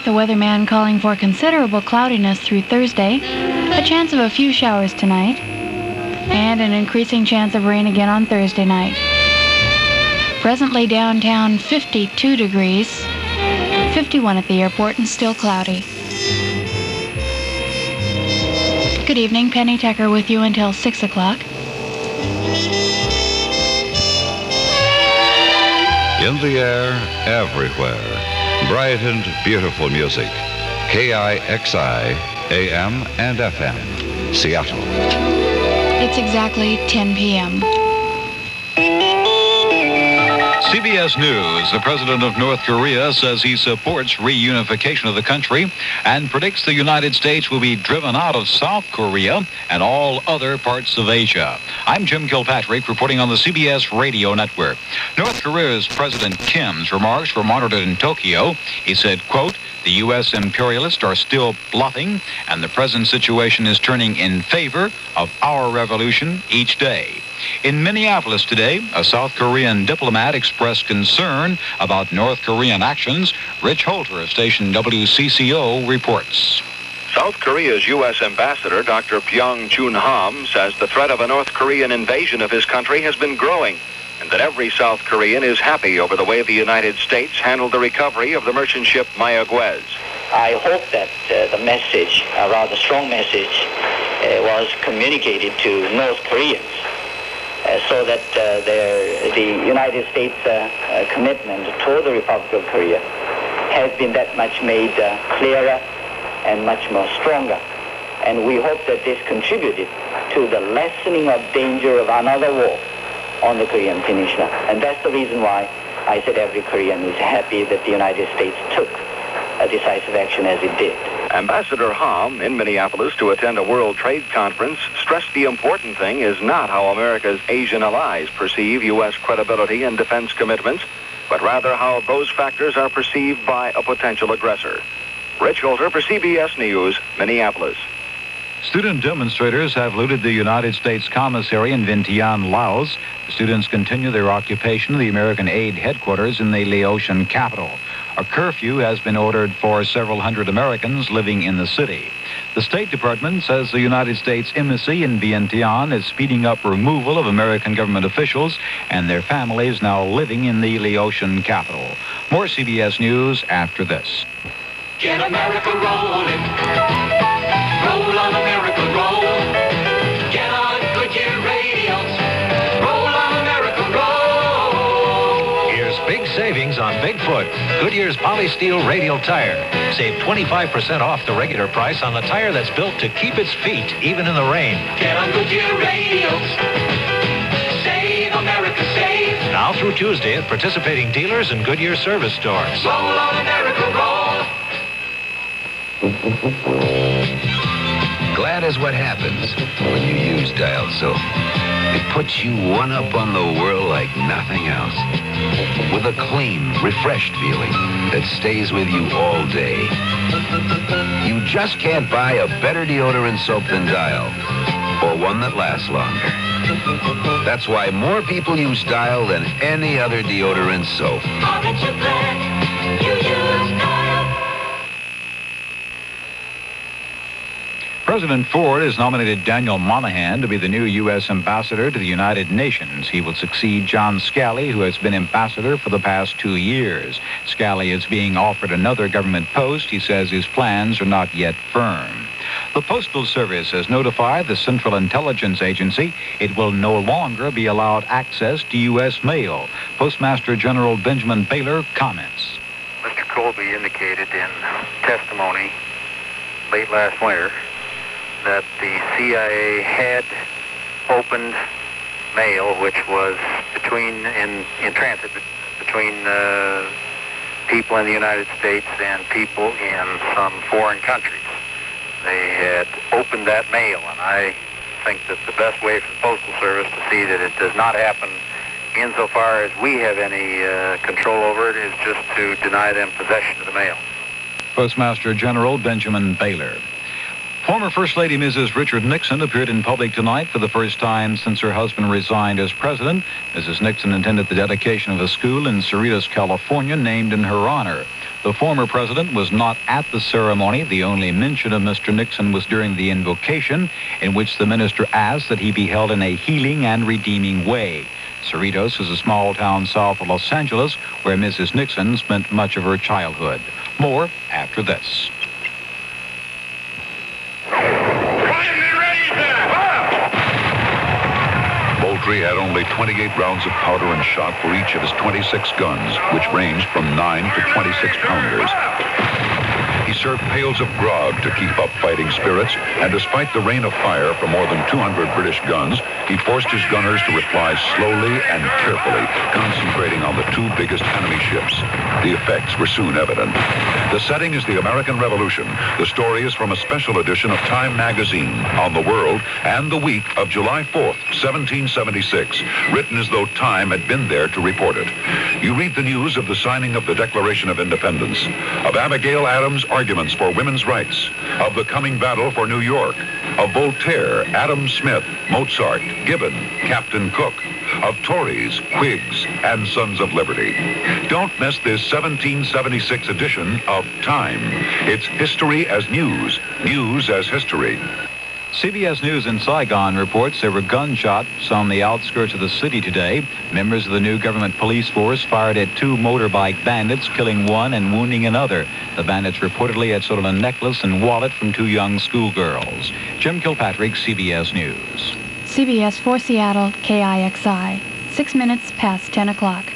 the weatherman calling for considerable cloudiness through Thursday, a chance of a few showers tonight, and an increasing chance of rain again on Thursday night. Presently downtown 52 degrees, 51 at the airport, and still cloudy. Good evening, Penny Tucker with you until 6 o'clock. In the air, everywhere, bright and beautiful music. KIXI, AM and FM, Seattle. It's exactly 10 p.m. CBS News. The president of North Korea says he supports reunification of the country and predicts the United States will be driven out of South Korea and all other parts of Asia. I'm Jim Kilpatrick reporting on the CBS Radio Network. North Korea's President Kim's remarks were monitored in Tokyo. He said, quote, "The U.S. imperialists are still bluffing, and the present situation is turning in favor of our revolution each day." In Minneapolis today, a South Korean diplomat expressed concern about North Korean actions. Rich Holter of station WCCO reports. South Korea's U.S. ambassador, Dr. Byung Chun Ham, says the threat of a North Korean invasion of his country has been growing, and that every South Korean is happy over the way the United States handled the recovery of the merchant ship Mayaguez. I hope that the message, a rather strong message, was communicated to North Koreans so that the United States commitment toward the Republic of Korea has been that much made clearer and much more stronger. And we hope that this contributed to the lessening of danger of another war on the Korean Peninsula. And that's the reason why I said every Korean is happy that the United States took a decisive action as it did. Ambassador Ham, in Minneapolis to attend a World Trade Conference, stressed the important thing is not how America's Asian allies perceive U.S. credibility and defense commitments, but rather how those factors are perceived by a potential aggressor. Rich Holter for CBS News, Minneapolis. Student demonstrators have looted the United States commissary in Vientiane, Laos. The students continue their occupation of the American aid headquarters in the Laotian capital. A curfew has been ordered for several hundred Americans living in the city. The State Department says the United States Embassy in Vientiane is speeding up removal of American government officials and their families now living in the Laotian capital. More CBS News after this. Get America rolling. Roll on America, roll. Get on Goodyear Radio. Roll on America, roll. Here's big savings on Bigfoot, Goodyear's Polysteel radial tire. Save 25% off the regular price on the tire that's built to keep its feet even in the rain. Get on Goodyear Radio. Save America, save. Now through Tuesday at participating dealers and Goodyear service stores. Roll on America, roll. Glad is what happens when you use Dial Soap. It puts you one up on the world like nothing else. With a clean, refreshed feeling that stays with you all day. You just can't buy a better deodorant soap than Dial, or one that lasts longer. That's why more people use Dial than any other deodorant soap. Aren't you glad you used Dial? President Ford has nominated Daniel Monahan to be the new U.S. ambassador to the United Nations. He will succeed John Scali, who has been ambassador for the past 2 years. Scali is being offered another government post. He says his plans are not yet firm. The Postal Service has notified the Central Intelligence Agency it will no longer be allowed access to U.S. mail. Postmaster General Benjamin Baylor comments. Mr. Colby indicated in testimony late last winter that the CIA had opened mail which was in transit between people in the United States and people in some foreign countries. They had opened that mail, and I think that the best way for the Postal Service to see that it does not happen insofar as we have any control over it is just to deny them possession of the mail. Postmaster General Benjamin Baylor. Former First Lady Mrs. Richard Nixon appeared in public tonight for the first time since her husband resigned as president. Mrs. Nixon attended the dedication of a school in Cerritos, California, named in her honor. The former president was not at the ceremony. The only mention of Mr. Nixon was during the invocation, in which the minister asked that he be held in a healing and redeeming way. Cerritos is a small town south of Los Angeles where Mrs. Nixon spent much of her childhood. More after this. Moultrie had only 28 rounds of powder and shot for each of his 26 guns, which ranged from 9 to 26 pounders. He served pails of grog to keep up fighting spirits, and despite the rain of fire from more than 200 British guns, he forced his gunners to reply slowly and carefully, concentrating on the two biggest enemy ships. The effects were soon evident. The setting is the American Revolution. The story is from a special edition of Time magazine on the world and the week of July 4th, 1776, written as though Time had been there to report it. You read the news of the signing of the Declaration of Independence, of Abigail Adams' arguments for women's rights, of the coming battle for New York, of Voltaire, Adam Smith, Mozart, Gibbon, Captain Cook, of Tories, Whigs, and Sons of Liberty. Don't miss this 1776 edition of Time. It's history as news, news as history. CBS News in Saigon reports there were gunshots on the outskirts of the city today. Members of the new government police force fired at two motorbike bandits, killing one and wounding another. The bandits reportedly had stolen a necklace and wallet from two young schoolgirls. Jim Kilpatrick, CBS News. CBS for Seattle, KIXI, 6 minutes past 10 o'clock.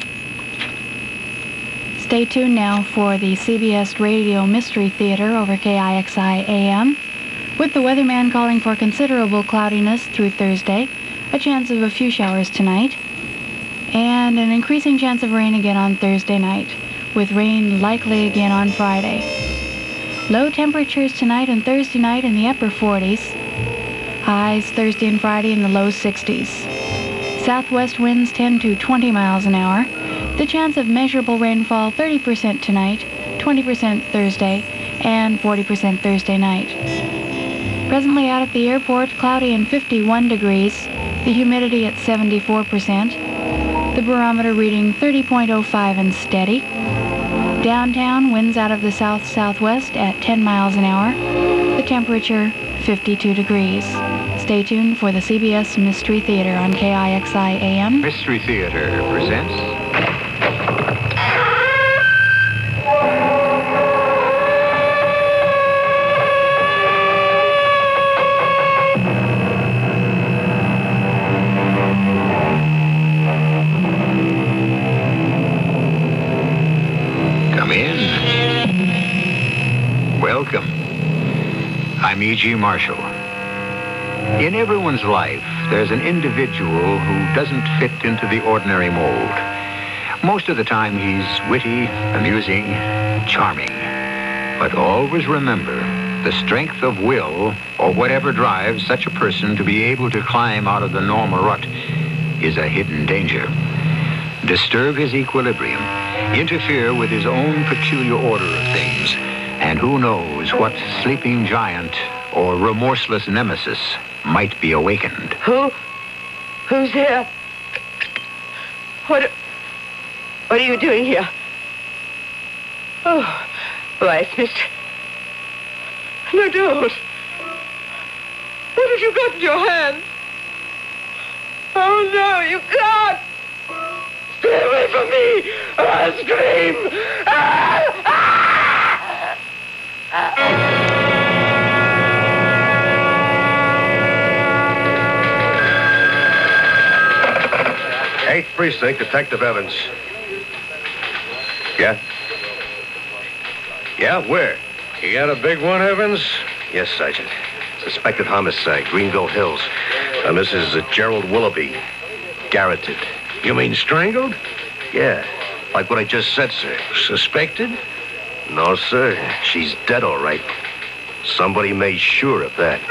Stay tuned now for the CBS Radio Mystery Theater over KIXI AM, with the weatherman calling for considerable cloudiness through Thursday, a chance of a few showers tonight, and an increasing chance of rain again on Thursday night, with rain likely again on Friday. Low temperatures tonight and Thursday night in the upper 40s. Highs Thursday and Friday in the low 60s. Southwest winds 10 to 20 miles an hour. The chance of measurable rainfall 30% tonight, 20% Thursday, and 40% Thursday night. Presently out at the airport, cloudy and 51 degrees. The humidity at 74%. The barometer reading 30.05 and steady. Downtown, winds out of the south-southwest at 10 miles an hour. The temperature 52 degrees. Stay tuned for the CBS Mystery Theater on KIXI AM. Mystery Theater presents... Come in. Welcome. I'm E.G. Marshall. In everyone's life, there's an individual who doesn't fit into the ordinary mold. Most of the time, he's witty, amusing, charming. But always remember, the strength of will, or whatever drives such a person to be able to climb out of the normal rut, is a hidden danger. Disturb his equilibrium, interfere with his own peculiar order of things, and who knows what sleeping giant or remorseless nemesis might be awakened. Who's here? What are you doing here? Oh, Bryce, mister. No, don't. What have you got in your hand? Oh, no, you can't. Stay away from me, or I'll scream. Eighth Precinct, Detective Evans. Yeah? Yeah, where? You got a big one, Evans? Yes, Sergeant. Suspected homicide, Greenville Hills. Mrs. Gerald Willoughby. Garroted. You mean strangled? Yeah, like what I just said, sir. Suspected? No, sir. She's dead, all right. Somebody made sure of that.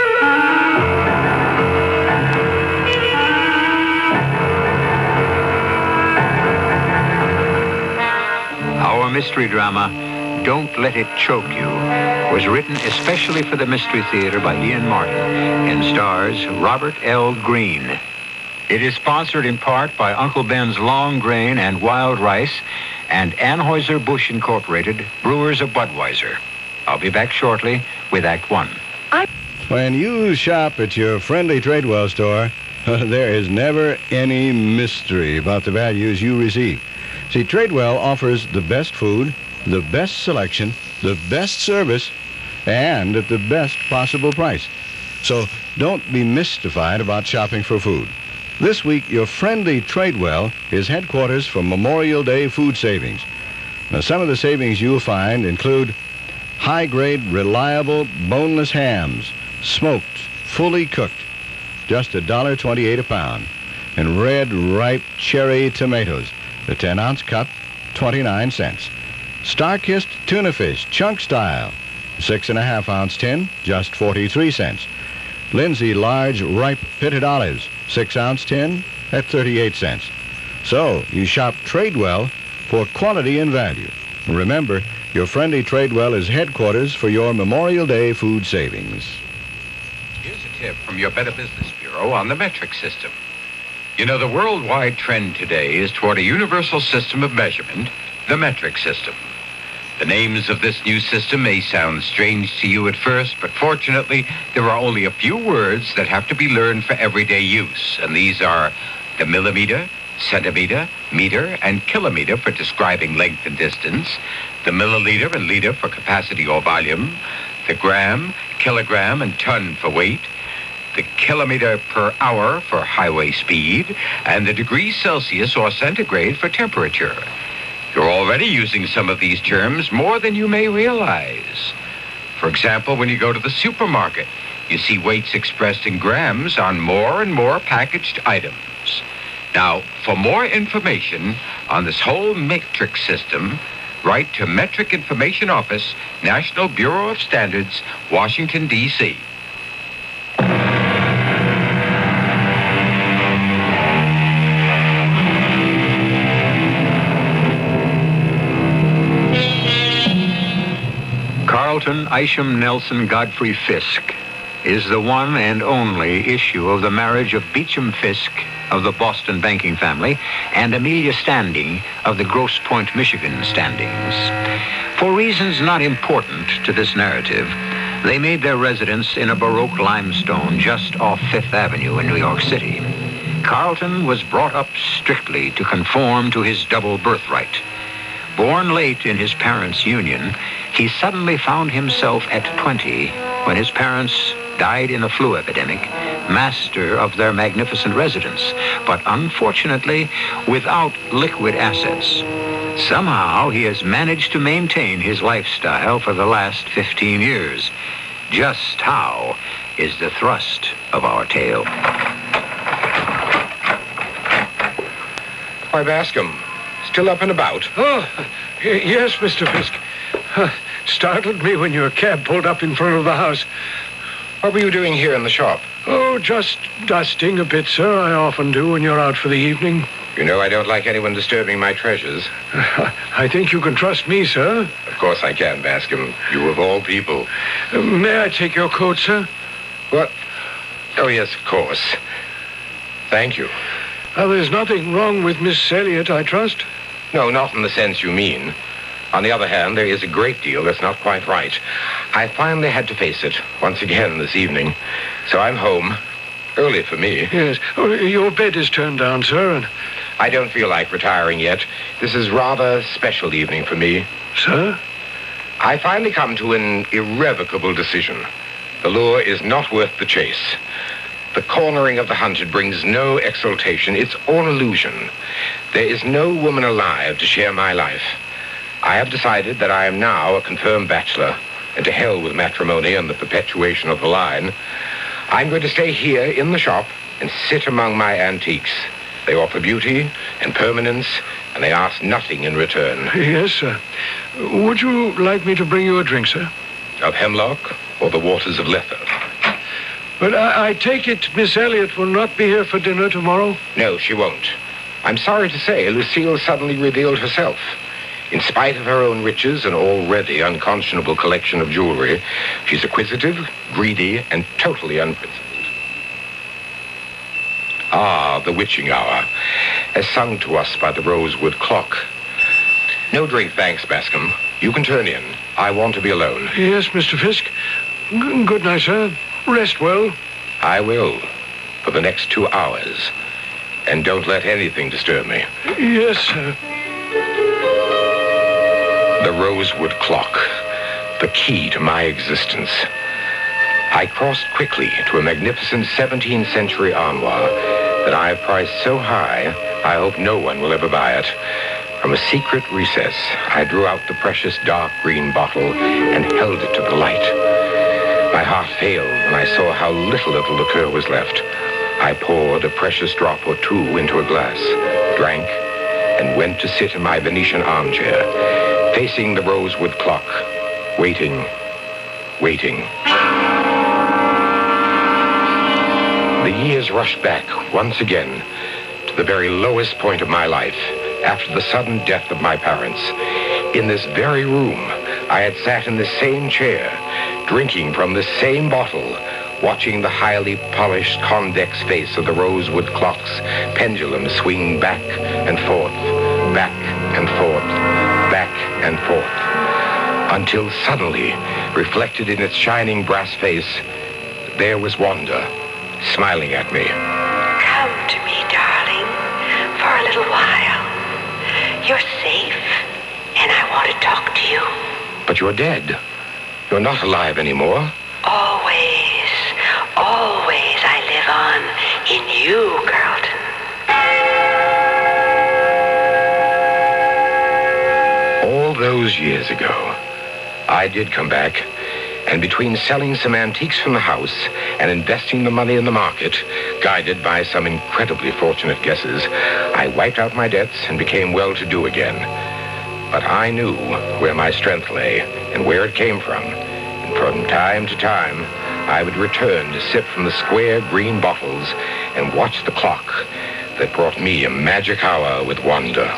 Our mystery drama, Don't Let It Choke You, was written especially for the Mystery Theater by Ian Martin and stars Robert L. Greene. It is sponsored in part by Uncle Ben's Long Grain and Wild Rice and Anheuser-Busch Incorporated, brewers of Budweiser. I'll be back shortly with Act One. When you shop at your friendly Tradewell store, there is never any mystery about the values you receive. See, Tradewell offers the best food, the best selection, the best service, and at the best possible price. So don't be mystified about shopping for food. This week, your friendly Tradewell is headquarters for Memorial Day food savings. Now, some of the savings you'll find include high-grade, reliable, boneless hams, smoked, fully cooked, just $1.28 a pound. And red, ripe cherry tomatoes, the 10-ounce cup, 29 cents. Star-kissed tuna fish, chunk style, 6.5-ounce tin, just 43 cents. Lindsay large, ripe pitted olives, 6-ounce tin at 38 cents. So, you shop Tradewell for quality and value. Remember, your friendly Tradewell is headquarters for your Memorial Day food savings. Here's a tip from your Better Business Bureau on the metric system. You know, the worldwide trend today is toward a universal system of measurement, the metric system. The names of this new system may sound strange to you at first, but fortunately, there are only a few words that have to be learned for everyday use, and these are the millimeter, centimeter, meter, and kilometer for describing length and distance, the milliliter and liter for capacity or volume, the gram, kilogram, and ton for weight, the kilometer per hour for highway speed, and the degrees Celsius or centigrade for temperature. You're already using some of these terms more than you may realize. For example, when you go to the supermarket, you see weights expressed in grams on more and more packaged items. Now, for more information on this whole metric system, write to Metric Information Office, National Bureau of Standards, Washington, D.C. Carlton Isham Nelson Godfrey Fisk is the one and only issue of the marriage of Beecham Fisk of the Boston banking family and Amelia Standing of the Grosse Pointe, Michigan standings. For reasons not important to this narrative, they made their residence in a Baroque limestone just off Fifth Avenue in New York City. Carlton was brought up strictly to conform to his double birthright. Born late in his parents' union, he suddenly found himself at 20 when his parents died in a flu epidemic, master of their magnificent residence, but unfortunately without liquid assets. Somehow he has managed to maintain his lifestyle for the last 15 years. Just how is the thrust of our tale. Why, Bascom, still up and about? Oh, yes, Mr. Fisk. Startled me when your cab pulled up in front of the house. What were you doing here in the shop? Oh, just dusting a bit, sir. I often do when you're out for the evening. You know I don't like anyone disturbing my treasures. I think you can trust me, sir. Of course I can, Bascom. You of all people. May I take your coat, sir? What? Oh, yes, of course. Thank you. There's nothing wrong with Miss Elliot, I trust? No, not in the sense you mean. On the other hand, there is a great deal that's not quite right. I finally had to face it once again this evening. So I'm home. Early for me. Yes. Oh, your bed is turned down, sir, and I don't feel like retiring yet. This is rather a special evening for me. Sir? I finally come to an irrevocable decision. The lure is not worth the chase. The cornering of the hunted brings no exultation. It's all illusion. There is no woman alive to share my life. I have decided that I am now a confirmed bachelor, and to hell with matrimony and the perpetuation of the line. I'm going to stay here in the shop and sit among my antiques. They offer beauty and permanence, and they ask nothing in return. Yes, sir. Would you like me to bring you a drink, sir? Of hemlock or the waters of Lethe? But I take it Miss Elliot will not be here for dinner tomorrow? No, she won't. I'm sorry to say Lucille suddenly revealed herself. In spite of her own riches and already unconscionable collection of jewelry, she's acquisitive, greedy, and totally unprincipled. Ah, the witching hour, as sung to us by the rosewood clock. No drink, thanks, Bascom. You can turn in. I want to be alone. Yes, Mr. Fisk. Good night, sir. Rest well. I will. For the next 2 hours. And don't let anything disturb me. Yes, sir. The Rosewood Clock. The key to my existence. I crossed quickly to a magnificent 17th century armoire that I have priced so high, I hope no one will ever buy it. From a secret recess, I drew out the precious dark green bottle and held it to the light. My heart failed when I saw how little of the liqueur was left. I poured a precious drop or two into a glass, drank, and went to sit in my Venetian armchair, facing the Rosewood Clock, waiting. The years rushed back once again to the very lowest point of my life, after the sudden death of my parents. In this very room, I had sat in the same chair, drinking from the same bottle, watching the highly polished convex face of the Rosewood Clock's pendulum swing back and forth, back and forth, back and forth, until suddenly, reflected in its shining brass face, there was Wanda, smiling at me. Come to me, darling, for a little while. You're safe, and I want to talk to you. But you're dead. You're not alive anymore. Always I live on in you, Carlton. All those years ago, I did come back, and between selling some antiques from the house and investing the money in the market, guided by some incredibly fortunate guesses, I wiped out my debts and became well-to-do again. But I knew where my strength lay and where it came from, and from time to time, I would return to sip from the square green bottles and watch the clock that brought me a magic hour with Wanda.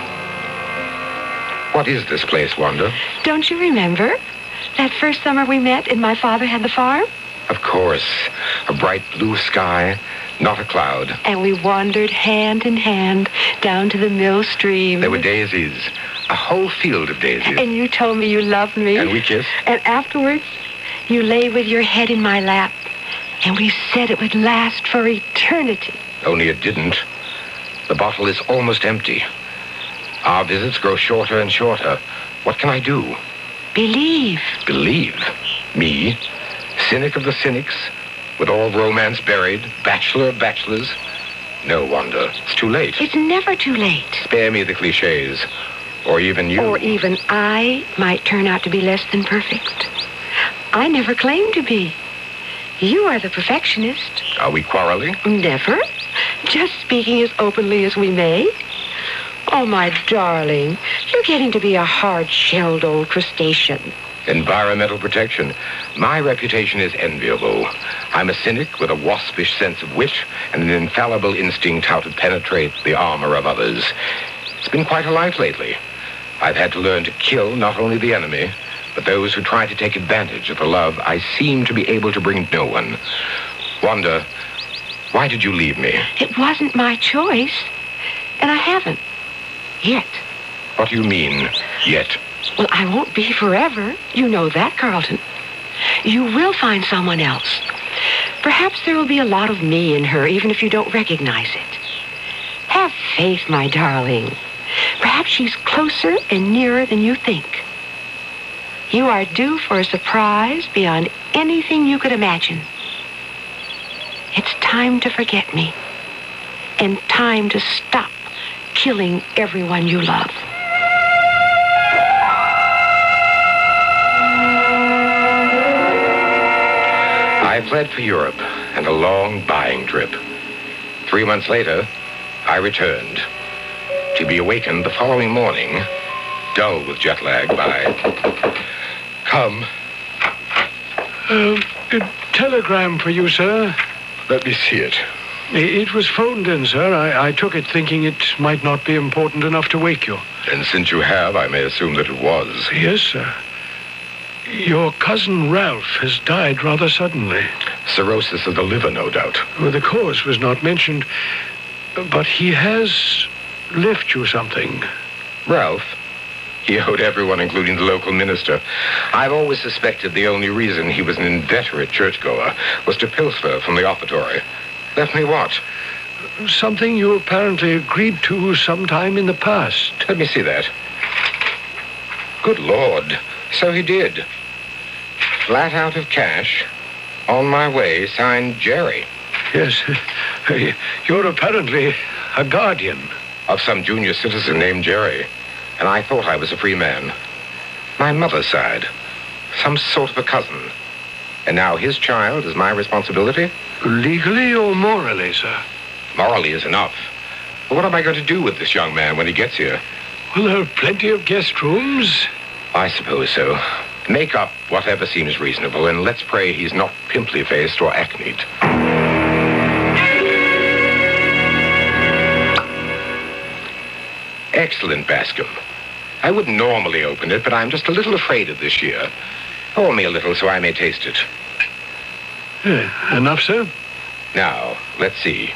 What is this place, Wanda? Don't you remember that first summer we met and my father had the farm? Of course. A bright blue sky, not a cloud. And we wandered hand in hand down to the mill stream. There were daisies, a whole field of daisies. And you told me you loved me. And we kissed. And afterwards, you lay with your head in my lap. And we said it would last for eternity. Only it didn't. The bottle is almost empty. Our visits grow shorter and shorter. What can I do? Believe. Believe? Me? Cynic of the cynics? With all romance buried? Bachelor of bachelors? No, Wanda. It's too late. It's never too late. Spare me the cliches. Or even you. Or even I might turn out to be less than perfect. I never claimed to be. You are the perfectionist. Are we quarreling? Never. Just speaking as openly as we may. Oh, my darling, you're getting to be a hard-shelled old crustacean. Environmental protection. My reputation is enviable. I'm a cynic with a waspish sense of wit and an infallible instinct how to penetrate the armor of others. It's been quite a life lately. I've had to learn to kill not only the enemy, but those who try to take advantage of the love I seem to be able to bring no one. Wanda, why did you leave me? It wasn't my choice, and I haven't. Yet. What do you mean, yet? Well, I won't be forever. You know that, Carlton. You will find someone else. Perhaps there will be a lot of me in her, even if you don't recognize it. Have faith, my darling. Perhaps she's closer and nearer than you think. You are due for a surprise beyond anything you could imagine. It's time to forget me, and time to stop killing everyone you love. I fled for Europe and a long buying trip. 3 months later, I returned, to be awakened the following morning, dull with jet lag, by... Come. A telegram for you, sir. Let me see it. It was phoned in, sir. I took it thinking it might not be important enough to wake you. And since you have, I may assume that it was. Yes, sir. Your cousin Ralph has died rather suddenly. Cirrhosis of the liver, no doubt. Well, the cause was not mentioned, but he has left you something. Ralph? He owed everyone, including the local minister. I've always suspected the only reason he was an inveterate churchgoer was to pilfer from the offertory. Left me what? Something you apparently agreed to sometime in the past. Let me see that. Good Lord. So he did. Flat out of cash. On my way, signed Jerry. Yes. You're apparently a guardian. Of some junior citizen named Jerry. And I thought I was a free man. My mother's side. Some sort of a cousin. And now his child is my responsibility? Legally or morally, sir? Morally is enough. But what am I going to do with this young man when he gets here? Well, there are plenty of guest rooms. I suppose so. Make up whatever seems reasonable, and let's pray he's not pimply-faced or acneed. Excellent, Bascom. I wouldn't normally open it, but I'm just a little afraid of this year. Pour me a little so I may taste it. Enough, sir? Now, let's see.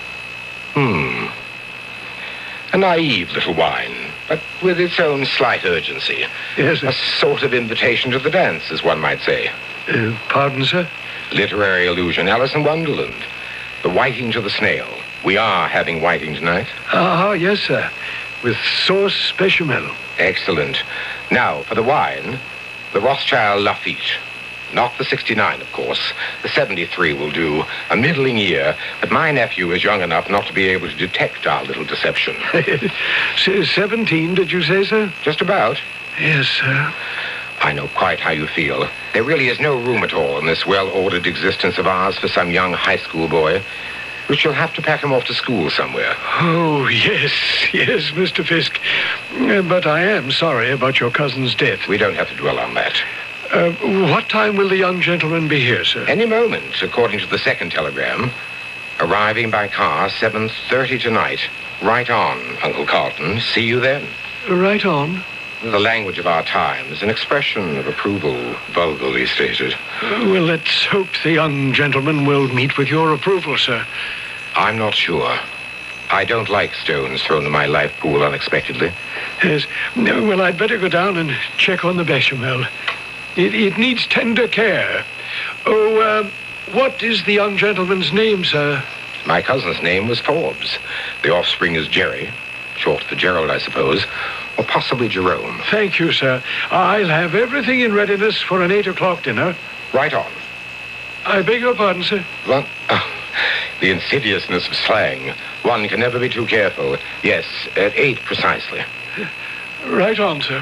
A naive little wine, but with its own slight urgency. Yes, sir. A sort of invitation to the dance, as one might say. Pardon, sir? Literary allusion, Alice in Wonderland. The whiting to the snail. We are having whiting tonight. Yes, sir. With sauce bechamel. Excellent. Now, for the wine, the Rothschild Lafitte. Not the 69, of course. The 73 will do. A middling year, but my nephew is young enough not to be able to detect our little deception. 17, did you say, sir? Just about. Yes, sir. I know quite how you feel. There really is no room at all in this well-ordered existence of ours for some young high school boy. We shall have to pack him off to school somewhere. Oh, yes, Mr. Fisk. But I am sorry about your cousin's death. We don't have to dwell on that. What time will the young gentleman be here, sir? Any moment, according to the second telegram. Arriving by car 7:30 tonight. Right on, Uncle Carlton. See you then. Right on. The language of our times, an expression of approval, vulgarly stated. Well, let's hope the young gentleman will meet with your approval, sir. I'm not sure. I don't like stones thrown in my life pool unexpectedly. Yes. Well, I'd better go down and check on the bechamel. It needs tender care. What is the young gentleman's name, sir? My cousin's name was Forbes. The offspring is Jerry. Short for Gerald, I suppose. Or possibly Jerome. Thank you, sir. I'll have everything in readiness for an 8 o'clock dinner. Right on. I beg your pardon, sir. What? The insidiousness of slang. One can never be too careful. Yes, at 8 precisely. Right on, sir.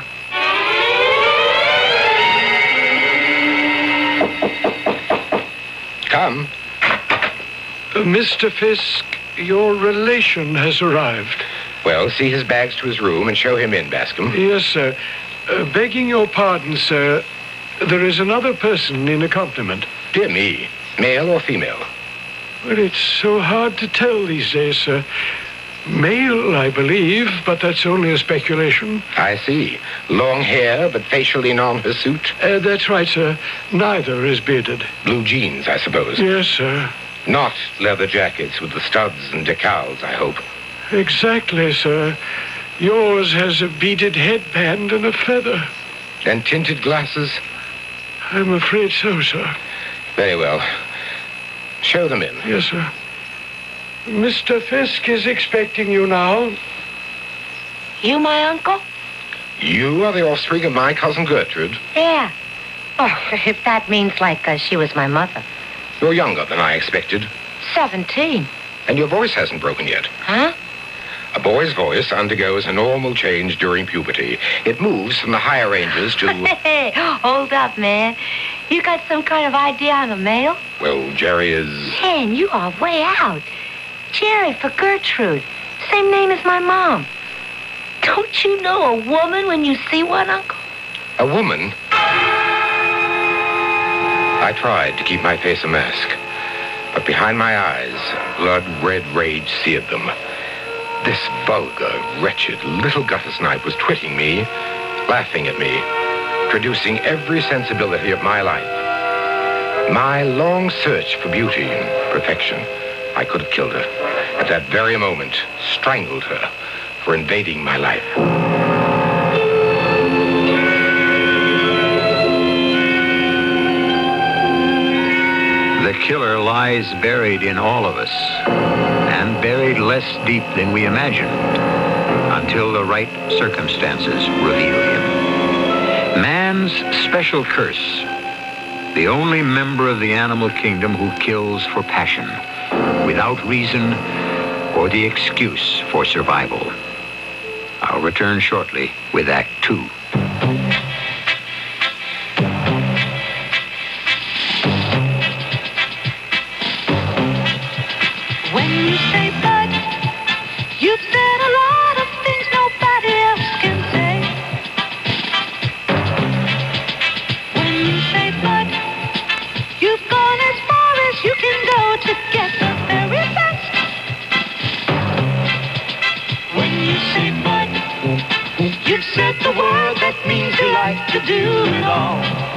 Come. Mr. Fisk, your relation has arrived. Well, see his bags to his room and show him in, Bascom. Yes, sir. Begging your pardon, sir, there is another person in accompaniment. Dear me. Male or female? Well, it's so hard to tell these days, sir. Male, I believe, but that's only a speculation. I see. Long hair, but facially non-hirsute? That's right, sir. Neither is bearded. Blue jeans, I suppose? Yes, sir. Not leather jackets with the studs and decals, I hope. Exactly, sir. Yours has a beaded headband and a feather. And tinted glasses? I'm afraid so, sir. Very well. Show them in. Yes, sir. Mr. Fisk is expecting you now. You my uncle? You are the offspring of my cousin Gertrude. Yeah. Oh, if that means like she was my mother. You're younger than I expected. 17. And your voice hasn't broken yet. Huh? A boy's voice undergoes a normal change during puberty. It moves from the higher ranges to... Hey, hold up, man. You got some kind of idea I'm a male? Well, Jerry is... Man, you are way out. Jerry for Gertrude. Same name as my mom. Don't you know a woman when you see one, Uncle? A woman? I tried to keep my face a mask, but behind my eyes, blood-red rage seared them. This vulgar, wretched, little gutter snipe was twitting me, laughing at me, traducing every sensibility of my life. My long search for beauty and perfection. I could have killed her. At that very moment, strangled her for invading my life. killer lies buried in all of us, and buried less deep than we imagined, until the right circumstances reveal him. Man's special curse, the only member of the animal kingdom who kills for passion, without reason or the excuse for survival. I'll return shortly with Act 2. When you say bud, you've said a lot of things nobody else can say. When you say bud, you've gone as far as you can go to get the very best. When you say bud, you've said the word that means you like to do it all.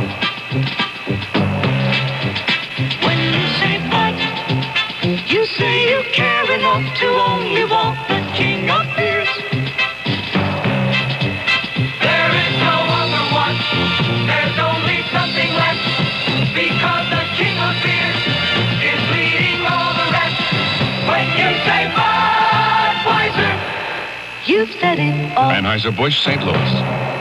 When you say bud, you say you care enough to only want the king of beers. There is no other one. There's only something left. Because the king of beers is leading all the rest. When you say Budweiser, you've said it all. Anheuser-Busch, St. Louis.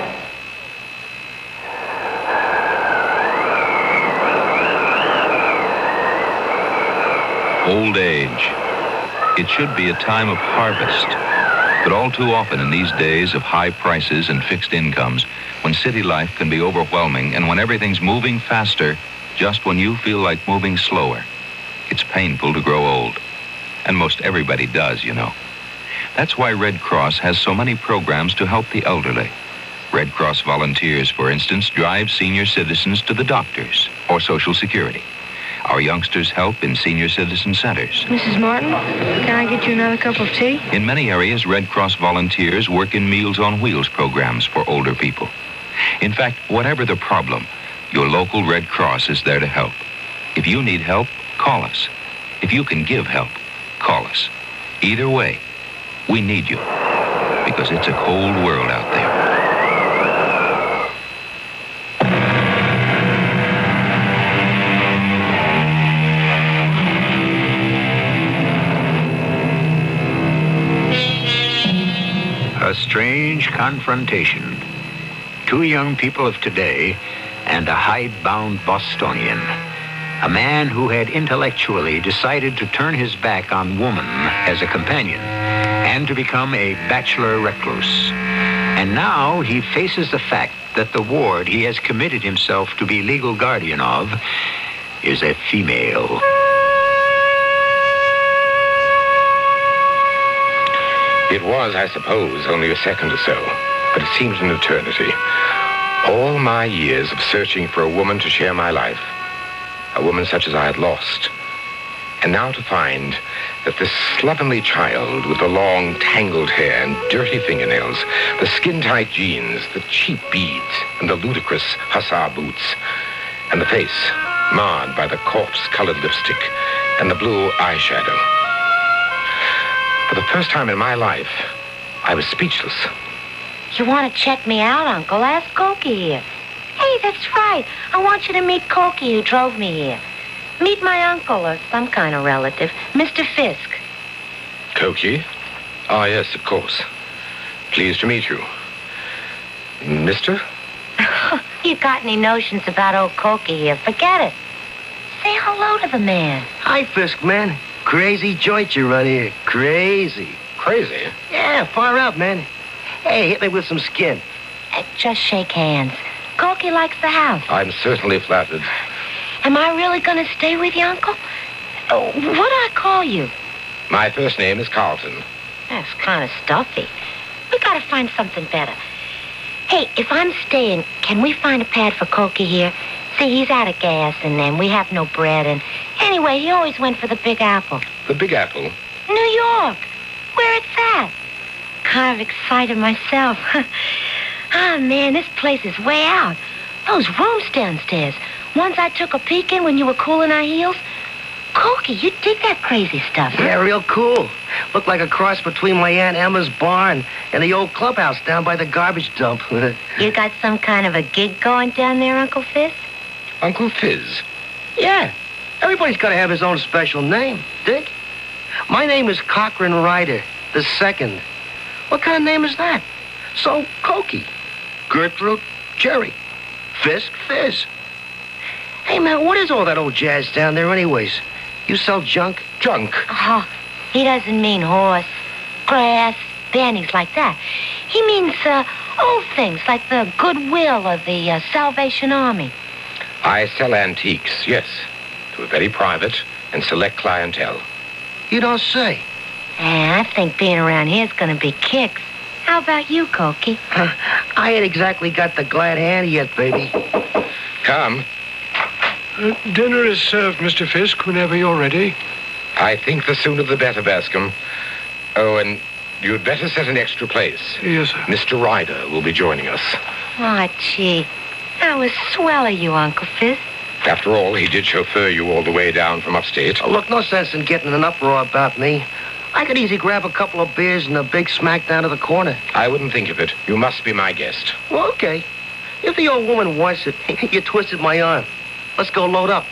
Old age. It should be a time of harvest. But all too often in these days of high prices and fixed incomes, when city life can be overwhelming and when everything's moving faster, just when you feel like moving slower, it's painful to grow old. And most everybody does, you know. That's why Red Cross has so many programs to help the elderly. Red Cross volunteers, for instance, drive senior citizens to the doctors or Social Security. Our youngsters help in senior citizen centers. Mrs. Martin, can I get you another cup of tea? In many areas, Red Cross volunteers work in Meals on Wheels programs for older people. In fact, whatever the problem, your local Red Cross is there to help. If you need help, call us. If you can give help, call us. Either way, we need you, because it's a cold world out there. A strange confrontation. Two young people of today and a hidebound Bostonian. A man who had intellectually decided to turn his back on woman as a companion and to become a bachelor recluse. And now he faces the fact that the ward he has committed himself to be legal guardian of is a female. It was, I suppose, only a second or so, but it seems an eternity. All my years of searching for a woman to share my life, a woman such as I had lost, and now to find that this slovenly child with the long, tangled hair and dirty fingernails, the skin-tight jeans, the cheap beads, and the ludicrous hussar boots, and the face marred by the corpse-colored lipstick and the blue eyeshadow. For the first time in my life, I was speechless. You want to check me out, Uncle? Ask Cokie here. Hey, that's right. I want you to meet Cokie, who drove me here. Meet my uncle or some kind of relative, Mr. Fisk. Cokie? Ah, yes, of course. Pleased to meet you. Mister? You got any notions about old Cokie here? Forget it. Say hello to the man. Hi, Fisk, man. Crazy joint you run here. Crazy. Crazy? Yeah, far out, man. Hey, hit me with some skin. Just shake hands. Cokie likes the house. I'm certainly flattered. Am I really going to stay with you, Uncle? Oh, what do I call you? My first name is Carlton. That's kind of stuffy. We got to find something better. Hey, if I'm staying, can we find a pad for Cokie here? See, he's out of gas, and we have no bread, and anyway, he always went for the Big Apple. The Big Apple? New York. Where it's at. Kind of excited myself. Ah, man, this place is way out. Those rooms downstairs, ones I took a peek in when you were cooling our heels. Cokie, you dig that crazy stuff, huh? Yeah, real cool. Looked like a cross between my Aunt Emma's barn and the old clubhouse down by the garbage dump. You got some kind of a gig going down there, Uncle Fizz? Uncle Fizz? Yeah. Everybody's got to have his own special name, Dick. My name is Cochrane Ryder II. What kind of name is that? So Cokie. Gertrude, Jerry. Fisk, Fizz. Hey, man, what is all that old jazz down there anyways? You sell junk? Junk? Oh, he doesn't mean horse, grass, bannies like that. He means old things like the Goodwill or the Salvation Army. I sell antiques, yes, to a very private and select clientele. You don't say. I think being around here is going to be kicks. How about you, Cokie? I ain't exactly got the glad hand yet, baby. Come. Dinner is served, Mr. Fisk, whenever you're ready. I think the sooner the better, Bascom. Oh, and you'd better set an extra place. Yes, sir. Mr. Ryder will be joining us. Oh, gee. That was swell of you, Uncle Fisk. After all, he did chauffeur you all the way down from upstate. Oh, look, no sense in getting an uproar about me. I could easily grab a couple of beers and a big smack down to the corner. I wouldn't think of it. You must be my guest. Well, okay. If the old woman wants it, you twisted my arm. Let's go load up.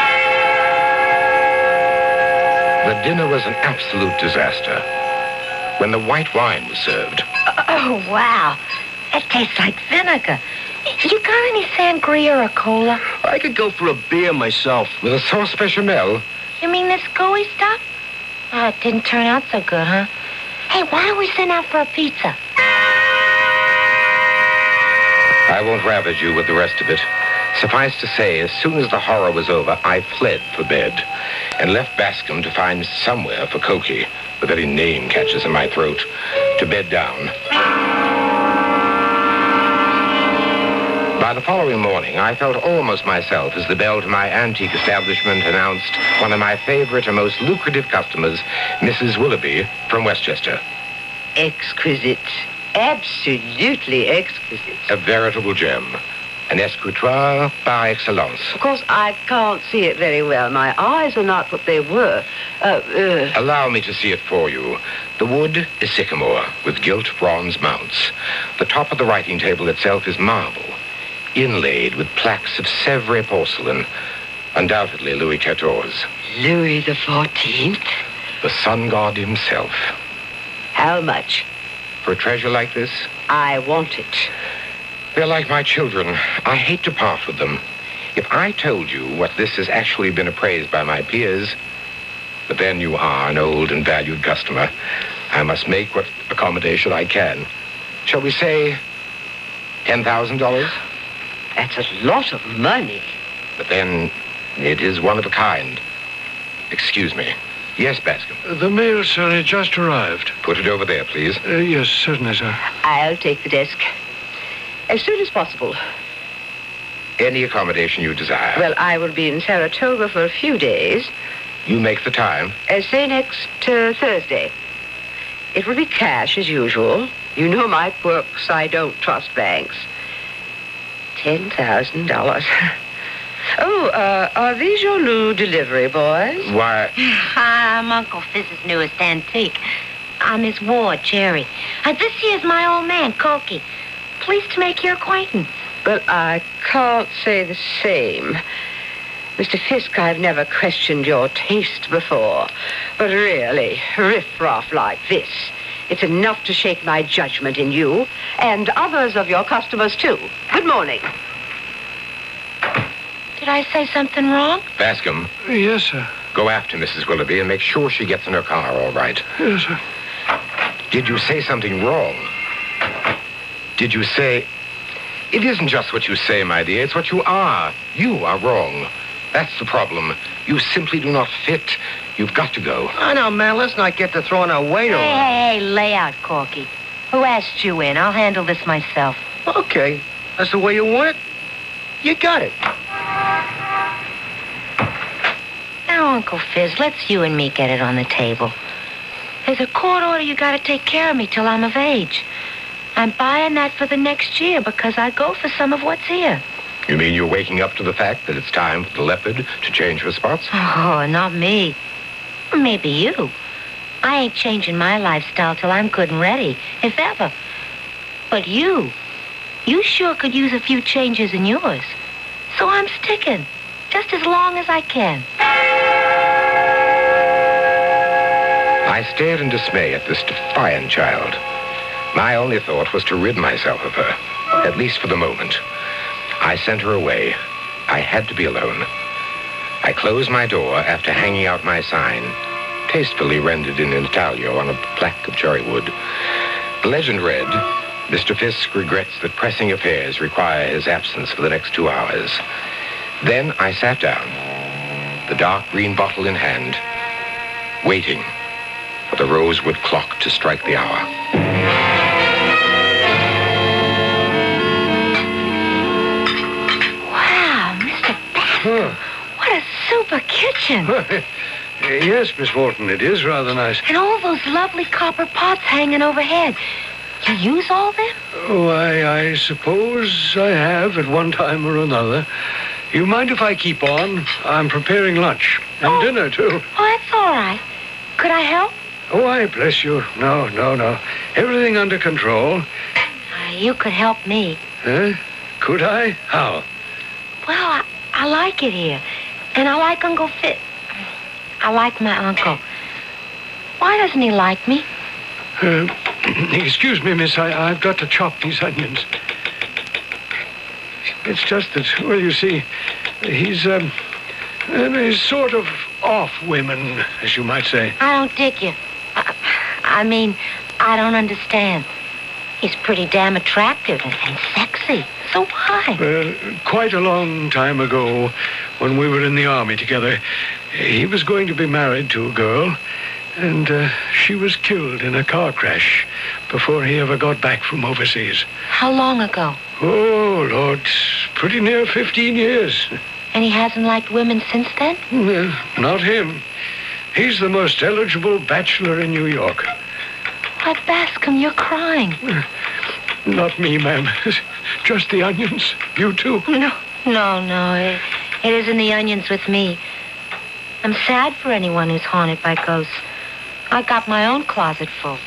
The dinner was an absolute disaster. When the white wine was served. Oh, wow. That tastes like vinegar. You got any sangria or cola? I could go for a beer myself. With a sauce bechamel? You mean this gooey stuff? Oh, it didn't turn out so good, huh? Hey, why don't we send out for a pizza? I won't ravage you with the rest of it. Suffice to say, as soon as the horror was over, I fled for bed and left Bascom to find somewhere for Cokie, the very name catches in my throat, to bed down. By the following morning, I felt almost myself as the bell to my antique establishment announced one of my favorite and most lucrative customers, Mrs. Willoughby from Westchester. Exquisite. Absolutely exquisite. A veritable gem. An escritoire par excellence. Of course, I can't see it very well. My eyes are not what they were. Allow me to see it for you. The wood is sycamore with gilt bronze mounts. The top of the writing table itself is marble, inlaid with plaques of Sèvres porcelain, undoubtedly Louis XIV. Louis XIV? The sun god himself. How much? For a treasure like this? I want it. They're like my children. I hate to part with them. If I told you what this has actually been appraised by my peers, but then you are an old and valued customer. I must make what accommodation I can. Shall we say $10,000? That's a lot of money. But then it is one of a kind. Excuse me. Yes, Bascom. The mail, sir, it just arrived. Put it over there, please. Yes, certainly, sir. I'll take the desk. As soon as possible. Any accommodation you desire. Well, I will be in Saratoga for a few days. You make the time. Say next Thursday. It will be cash as usual. You know my quirks. I don't trust banks. $10,000. Oh, are these your new delivery boys? Why? I'm Uncle Fizz's newest antique. I'm his ward, Jerry. This here's my old man, Cokie. Pleased to make your acquaintance. But I can't say the same. Mr. Fisk, I've never questioned your taste before. But really, riff-raff like this, it's enough to shake my judgment in you and others of your customers, too. Good morning. Did I say something wrong? Bascom. Yes, sir. Go after Mrs. Willoughby and make sure she gets in her car all right. Yes, sir. Did you say something wrong? Did you say... It isn't just what you say, my dear. It's what you are. You are wrong. That's the problem. You simply do not fit. You've got to go. I know, man. Let's not get to throwing our weight around. Hey, lay out, Corky. Who asked you in? I'll handle this myself. Okay. That's the way you want it? You got it. Now, Uncle Fizz, let's you and me get it on the table. There's a court order you gotta take care of me till I'm of age. I'm buying that for the next year because I go for some of what's here. You mean you're waking up to the fact that it's time for the leopard to change her spots? Oh, not me. Maybe you. I ain't changing my lifestyle till I'm good and ready, if ever. But you sure could use a few changes in yours. So I'm sticking, just as long as I can. I stared in dismay at this defiant child. My only thought was to rid myself of her, at least for the moment. I sent her away. I had to be alone. I closed my door after hanging out my sign, tastefully rendered in intaglio on a plaque of cherry wood. The legend read, Mr. Fisk regrets that pressing affairs require his absence for the next 2 hours. Then I sat down, the dark green bottle in hand, waiting for the rosewood clock to strike the hour. Wow, Mr. Bascom, what a super kitchen. Yes, Miss Wharton, it is rather nice. And all those lovely copper pots hanging overhead. You use all them? Oh, I suppose I have at one time or another. You mind if I keep on? I'm preparing lunch. And dinner, too. Oh, that's all right. Could I help? Oh, I bless you. No. Everything under control. You could help me. Huh? Could I? How? Well, I like it here. And I like Uncle Fit. I like my uncle. Why doesn't he like me? Excuse me, miss. I've got to chop these onions. It's just that, well, you see, he's sort of off women, as you might say. I don't dig you. I mean, I don't understand. He's pretty damn attractive and sexy. So why? Quite a long time ago, when we were in the army together, he was going to be married to a girl, and she was killed in a car crash before he ever got back from overseas. How long ago? Oh, Lord, pretty near 15 years. And he hasn't liked women since then? Not him. He's the most eligible bachelor in New York. Why, Bascom, you're crying. Not me, ma'am. Just the onions. You too? No. It isn't the onions with me. I'm sad for anyone who's haunted by ghosts. I got my own closet full.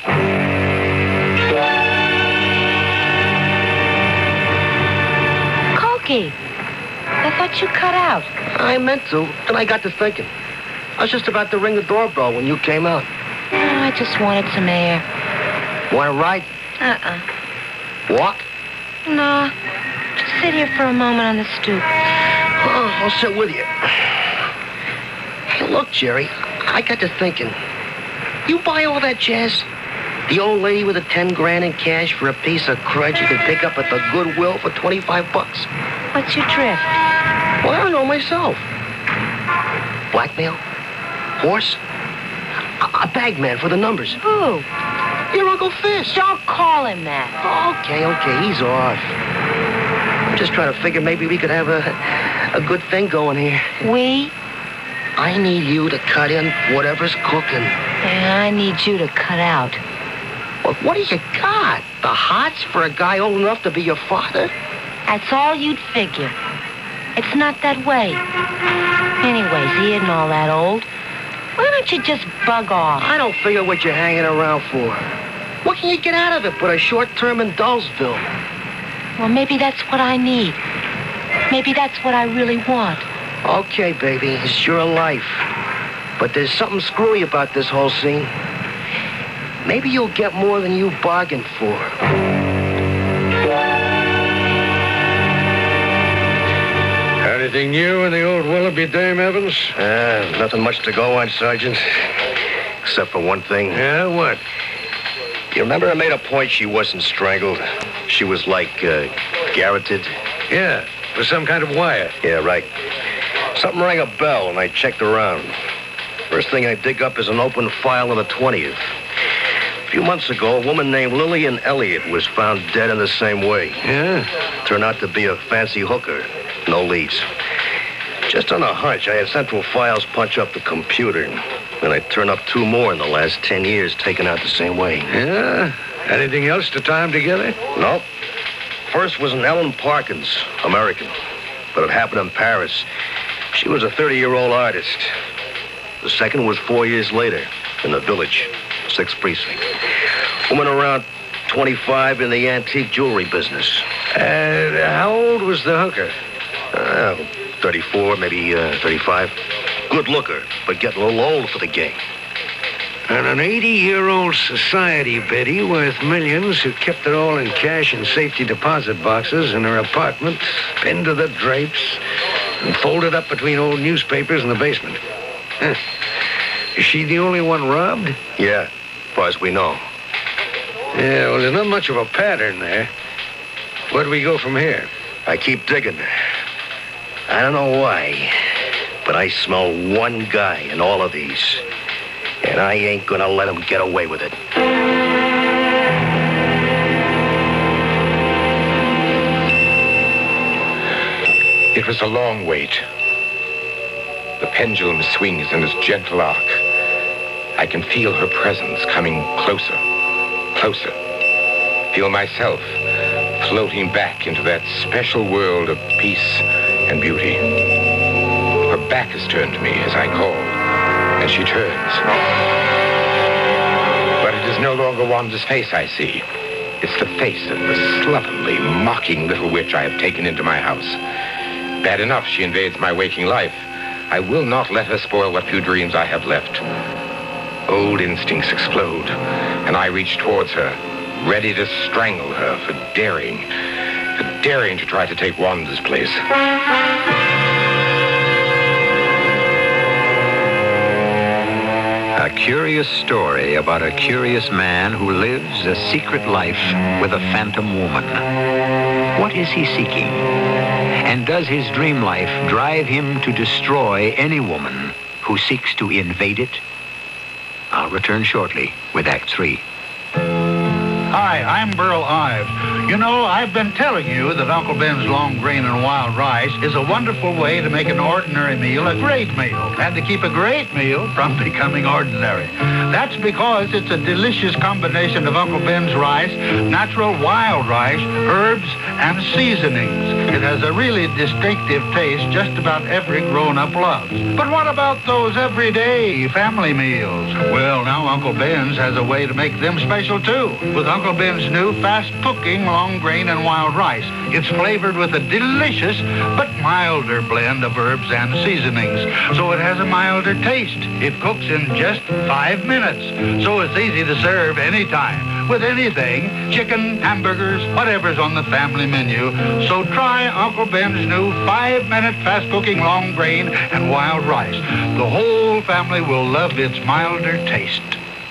Cokie, I thought you cut out. I meant to. Then I got to thinking. I was just about to ring the doorbell when you came out. Oh, I just wanted some air. Want to ride? Walk? No. Just sit here for a moment on the stoop. Oh, I'll sit with you. Hey, look, Jerry, I got to thinking. You buy all that jazz? The old lady with the 10 grand in cash for a piece of crud you can pick up at the Goodwill for $25. What's your drift? Well, I don't know myself. Blackmail? Horse? A bagman for the numbers. Who? Your Uncle Fisk. Don't call him that. Okay, he's off. I'm just trying to figure maybe we could have a good thing going here. We? I need you to cut in whatever's cooking. And I need you to cut out. Well, what do you got? The hots for a guy old enough to be your father? That's all you'd figure. It's not that way. Anyways, he isn't all that old. Why don't you just bug off? I don't figure what you're hanging around for. What can you get out of it but a short term in Dullsville? Well, maybe that's what I need. Maybe that's what I really want. Okay, baby, it's your life. But there's something screwy about this whole scene. Maybe you'll get more than you bargained for. Anything new in the old Willoughby dame, Evans? Nothing much to go on, Sergeant. Except for one thing. Yeah, what? You remember I made a point she wasn't strangled? She was like, garroted? Yeah, with some kind of wire. Yeah, right. Something rang a bell, and I checked around. First thing I dig up is an open file on the 20th. A few months ago, a woman named Lillian Elliott was found dead in the same way. Yeah? Turned out to be a fancy hooker. No leads. Just on a hunch, I had Central Files punch up the computer. And I turned up 2 more in the last 10 years, taken out the same way. Yeah? Anything else to tie them together? No. First was an Ellen Parkins, American. But it happened in Paris. She was a 30-year-old artist. The second was 4 years later, in the Village, 6th Precinct. Woman around 25 in the antique jewelry business. How old was the hooker? 34, maybe 35. Good looker, but getting a little old for the game. And an 80-year-old society biddy worth millions who kept it all in cash in safety deposit boxes in her apartment, pinned to the drapes, and folded up between old newspapers in the basement. Huh. Is she the only one robbed? Yeah, as far as we know. Yeah, well, there's not much of a pattern there. Where do we go from here? I keep digging. I don't know why, but I smell one guy in all of these. And I ain't gonna let him get away with it. It was a long wait. The pendulum swings in its gentle arc. I can feel her presence coming closer, closer. Feel myself floating back into that special world of peace and beauty. Her back is turned to me as I call, and she turns. But it is no longer Wanda's face I see. It's the face of the slovenly, mocking little witch I have taken into my house. Bad enough she invades my waking life. I will not let her spoil what few dreams I have left. Old instincts explode, and I reach towards her, ready to strangle her for daring to try to take Wanda's place. A curious story about a curious man who lives a secret life with a phantom woman. What is he seeking? And does his dream life drive him to destroy any woman who seeks to invade it? I'll return shortly with Act 3. Hi, I'm Burl Ives. You know, I've been telling you that Uncle Ben's long grain and wild rice is a wonderful way to make an ordinary meal a great meal, and to keep a great meal from becoming ordinary. That's because it's a delicious combination of Uncle Ben's rice, natural wild rice, herbs, and seasonings. It has a really distinctive taste just about every grown-up loves. But what about those everyday family meals? Well, now Uncle Ben's has a way to make them special, too, with Uncle Ben's new fast-cooking long grain and wild rice. It's flavored with a delicious but milder blend of herbs and seasonings, so it has a milder taste. It cooks in just 5 minutes, so it's easy to serve anytime, with anything, chicken, hamburgers, whatever's on the family menu. So try Uncle Ben's new 5-minute fast-cooking long grain and wild rice. The whole family will love its milder taste.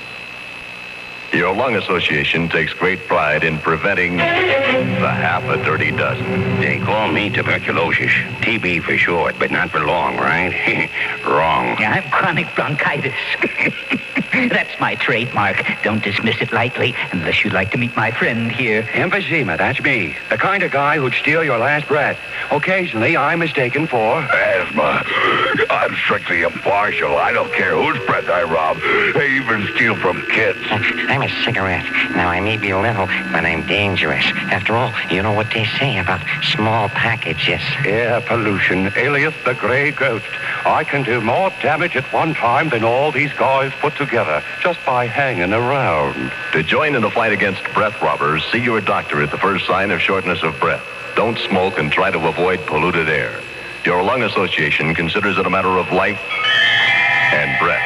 Your lung association takes great pride in preventing the half a dirty dozen. They call me tuberculosis. TB for short, but not for long, right? Wrong. Yeah, I'm chronic bronchitis. That's my trademark. Don't dismiss it lightly unless you'd like to meet my friend here. Emphysema, that's me. The kind of guy who'd steal your last breath. Occasionally, I'm mistaken for... Asthma. I'm strictly impartial. I don't care whose breath I rob. I even steal from kids. I'm a cigarette. Now, I may be little, but I'm dangerous. After all, you know what they say about small packages. Air pollution, alias the gray ghost. I can do more damage at one time than all these guys put together just by hanging around. To join in the fight against breath robbers, see your doctor at the first sign of shortness of breath. Don't smoke and try to avoid polluted air. Your lung association considers it a matter of life and breath.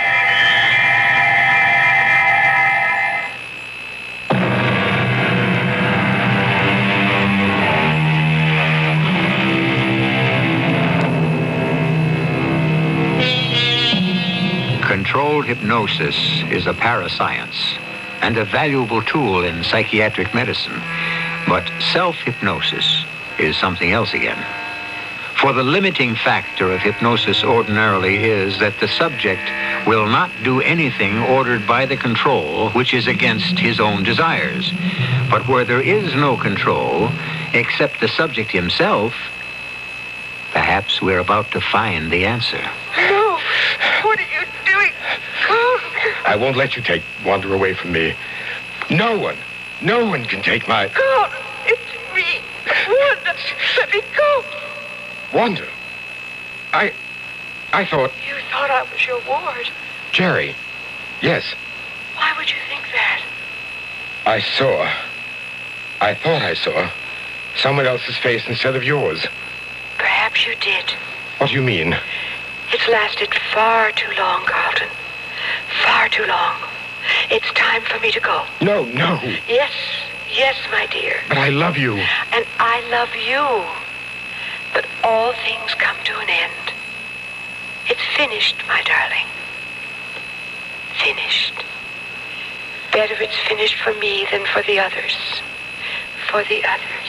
Controlled hypnosis is a parascience and a valuable tool in psychiatric medicine. But self-hypnosis is something else again. For the limiting factor of hypnosis ordinarily is that the subject will not do anything ordered by the control which is against his own desires. But where there is no control except the subject himself, perhaps we're about to find the answer. No! What are you doing? Colt! I won't let you take Wanda away from me. No one can take my... Colt! It's me! Wanda! Let me go! Wanda? I thought... You thought I was your ward. Jerry. Yes. Why would you think that? I thought I saw someone else's face instead of yours. Perhaps you did. What do you mean? It's lasted far too long, Carlton. Far too long. It's time for me to go. No. Yes, my dear. But I love you. And I love you. But all things come to an end. It's finished, my darling. Finished. Better it's finished for me than for the others. For the others.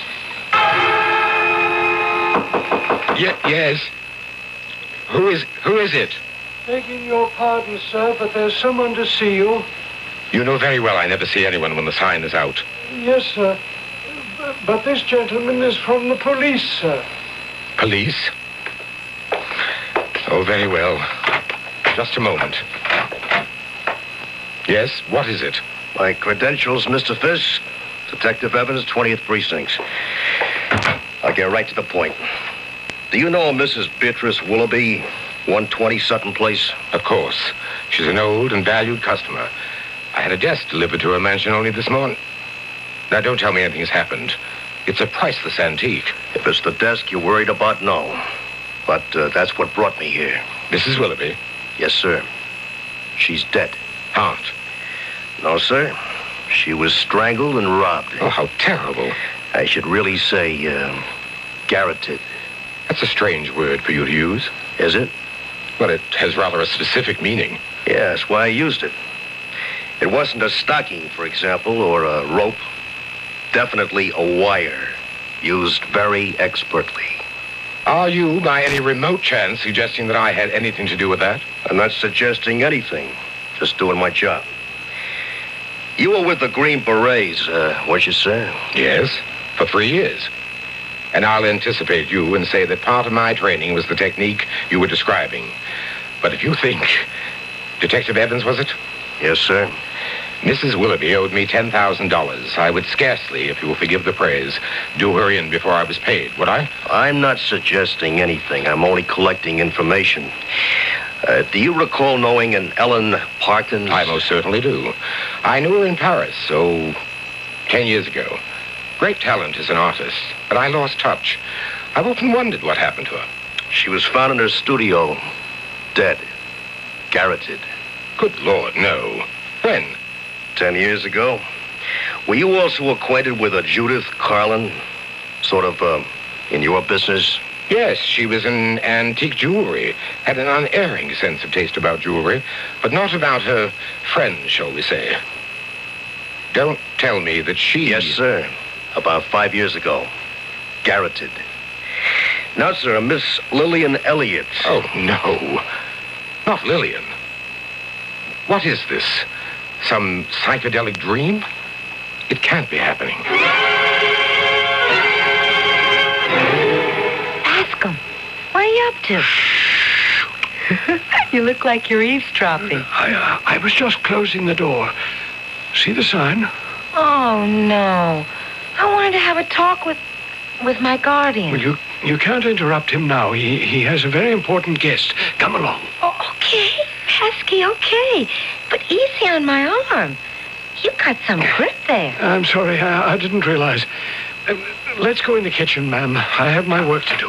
Yes. Who is it? Begging your pardon, sir, but there's someone to see you. You know very well I never see anyone when the sign is out. Yes, sir. But this gentleman is from the police, sir. Police? Oh, very well. Just a moment. Yes, what is it? My credentials, Mr. Fisk. Detective Evans, 20th Precinct. I'll get right to the point. Do you know Mrs. Beatrice Willoughby, 120 Sutton Place? Of course. She's an old and valued customer. I had a desk delivered to her mansion only this morning. Now, don't tell me anything has happened. It's a priceless antique. If it's the desk you're worried about, no. But that's what brought me here. Mrs. Willoughby? Yes, sir. She's dead. Aunt? No, sir. She was strangled and robbed. Oh, how terrible. I should really say, garroted. That's a strange word for you to use. Is it? Well, it has rather a specific meaning. Yeah, that's why I used it. It wasn't a stocking, for example, or a rope. Definitely a wire, used very expertly. Are you, by any remote chance, suggesting that I had anything to do with that? I'm not suggesting anything. Just doing my job. You were with the Green Berets, weren't you, sir? Yes, for 3 years. And I'll anticipate you and say that part of my training was the technique you were describing. But if you think... Detective Evans, was it? Yes, sir. Mrs. Willoughby owed me $10,000. I would scarcely, if you will forgive the praise, do her in before I was paid, would I? I'm not suggesting anything. I'm only collecting information. Do you recall knowing an Ellen Parkins? I most certainly do. I knew her in Paris, 10 years ago. Great talent as an artist, but I lost touch. I've often wondered what happened to her. She was found in her studio, dead, garroted. Good Lord, no. When? 10 years ago. Were you also acquainted with a Judith Carlin? Sort of, in your business? Yes, she was in antique jewelry. Had an unerring sense of taste about jewelry, but not about her friends, shall we say. Don't tell me that she... Yes, sir. About 5 years ago. Garroted. Now, sir, Miss Lillian Elliott. Oh, no. Not Lillian. What is this? Some psychedelic dream? It can't be happening. Ask him. What are you up to? You look like you're eavesdropping. I was just closing the door. See the sign? Oh, no. I wanted to have a talk with my guardian. Well, you can't interrupt him now. He has a very important guest. Come along. Oh, okay, Pesky, okay. But easy on my arm. You got some grip there. I'm sorry, I didn't realize. Let's go in the kitchen, ma'am. I have my work to do.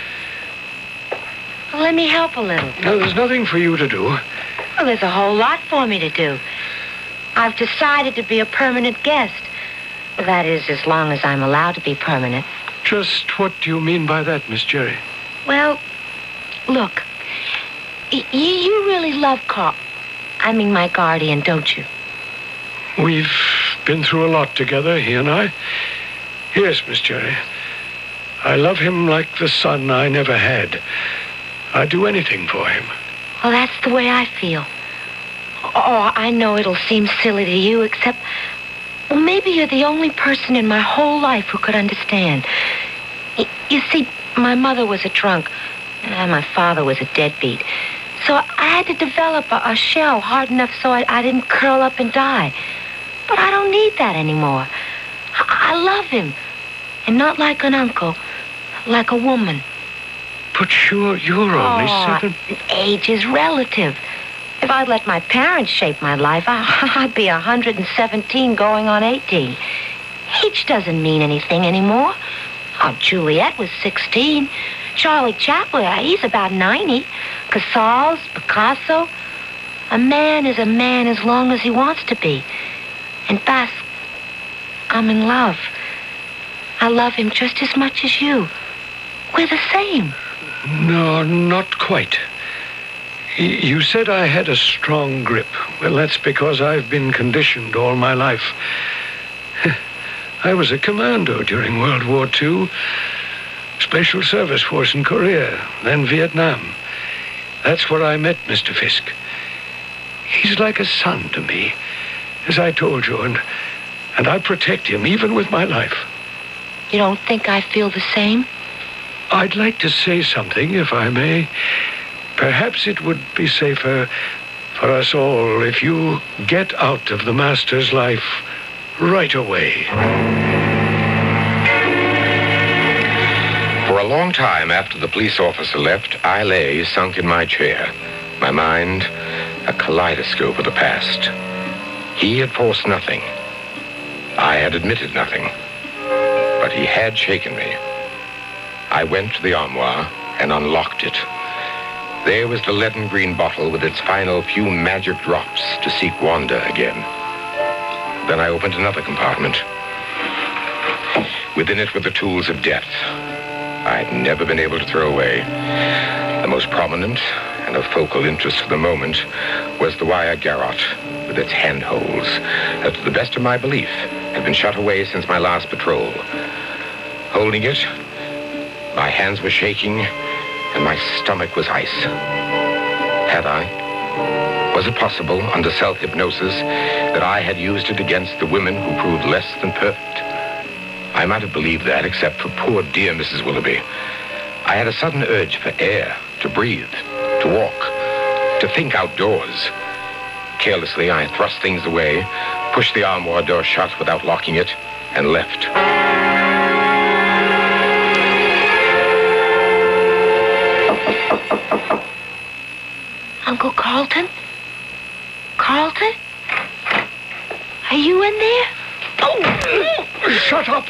Well, let me help a little. No, there's nothing for you to do. Well, there's a whole lot for me to do. I've decided to be a permanent guest. That is, as long as I'm allowed to be permanent. Just what do you mean by that, Miss Jerry? Well, look. You really love Carl. I mean, my guardian, don't you? We've been through a lot together, he and I. Yes, Miss Jerry. I love him like the son I never had. I'd do anything for him. Well, that's the way I feel. Oh, I know it'll seem silly to you, except... Well, maybe you're the only person in my whole life who could understand. You see, my mother was a drunk, and my father was a deadbeat. So I had to develop a shell hard enough so I didn't curl up and die. But I don't need that anymore. I love him. And not like an uncle, like a woman. But you're only 7. Age is relative. If I'd let my parents shape my life, I'd be 117 going on 18. Age doesn't mean anything anymore. Oh, Juliet was 16. Charlie Chaplin, he's about 90. Casals, Picasso. A man is a man as long as he wants to be. And Bas, I'm in love. I love him just as much as you. We're the same. No, not quite. You said I had a strong grip. Well, that's because I've been conditioned all my life. I was a commando during World War II. Special Service Force in Korea, then Vietnam. That's where I met Mr. Fisk. He's like a son to me, as I told you, and I protect him even with my life. You don't think I feel the same? I'd like to say something, if I may. Perhaps it would be safer for us all if you get out of the Master's life right away. For a long time after the police officer left, I lay sunk in my chair, my mind a kaleidoscope of the past. He had forced nothing. I had admitted nothing. But he had shaken me. I went to the armoire and unlocked it. There was the leaden green bottle with its final few magic drops to seek Wanda again. Then I opened another compartment. Within it were the tools of death I'd never been able to throw away. The most prominent and of focal interest for the moment was the wire garrote with its handholds that, to the best of my belief, had been shut away since my last patrol. Holding it, my hands were shaking and my stomach was ice. Had I? Was it possible, under self-hypnosis, that I had used it against the women who proved less than perfect? I might have believed that, except for poor dear Mrs. Willoughby. I had a sudden urge for air, to breathe, to walk, to think outdoors. Carelessly, I thrust things away, pushed the armoire door shut without locking it, and left. Uncle Carlton? Carlton? Are you in there? Oh, shut up.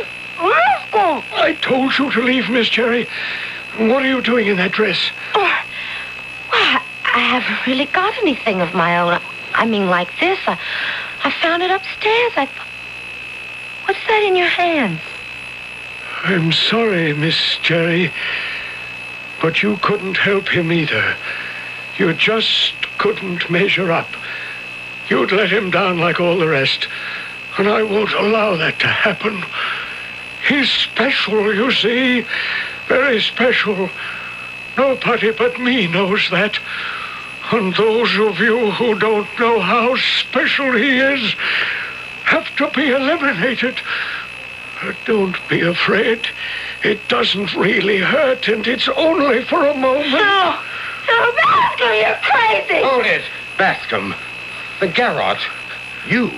I told you to leave, Miss Cherry. What are you doing in that dress? Well, I haven't really got anything of my own. I mean, like this. I found it upstairs. What's that in your hands? I'm sorry, Miss Cherry, but you couldn't help him either. You just couldn't measure up. You'd let him down like all the rest, and I won't allow that to happen. He's special, you see. Very special. Nobody but me knows that. And those of you who don't know how special he is have to be eliminated. Don't be afraid. It doesn't really hurt, and it's only for a moment. No, Bascom, you're crazy. Hold it, Bascom. The garrote. You.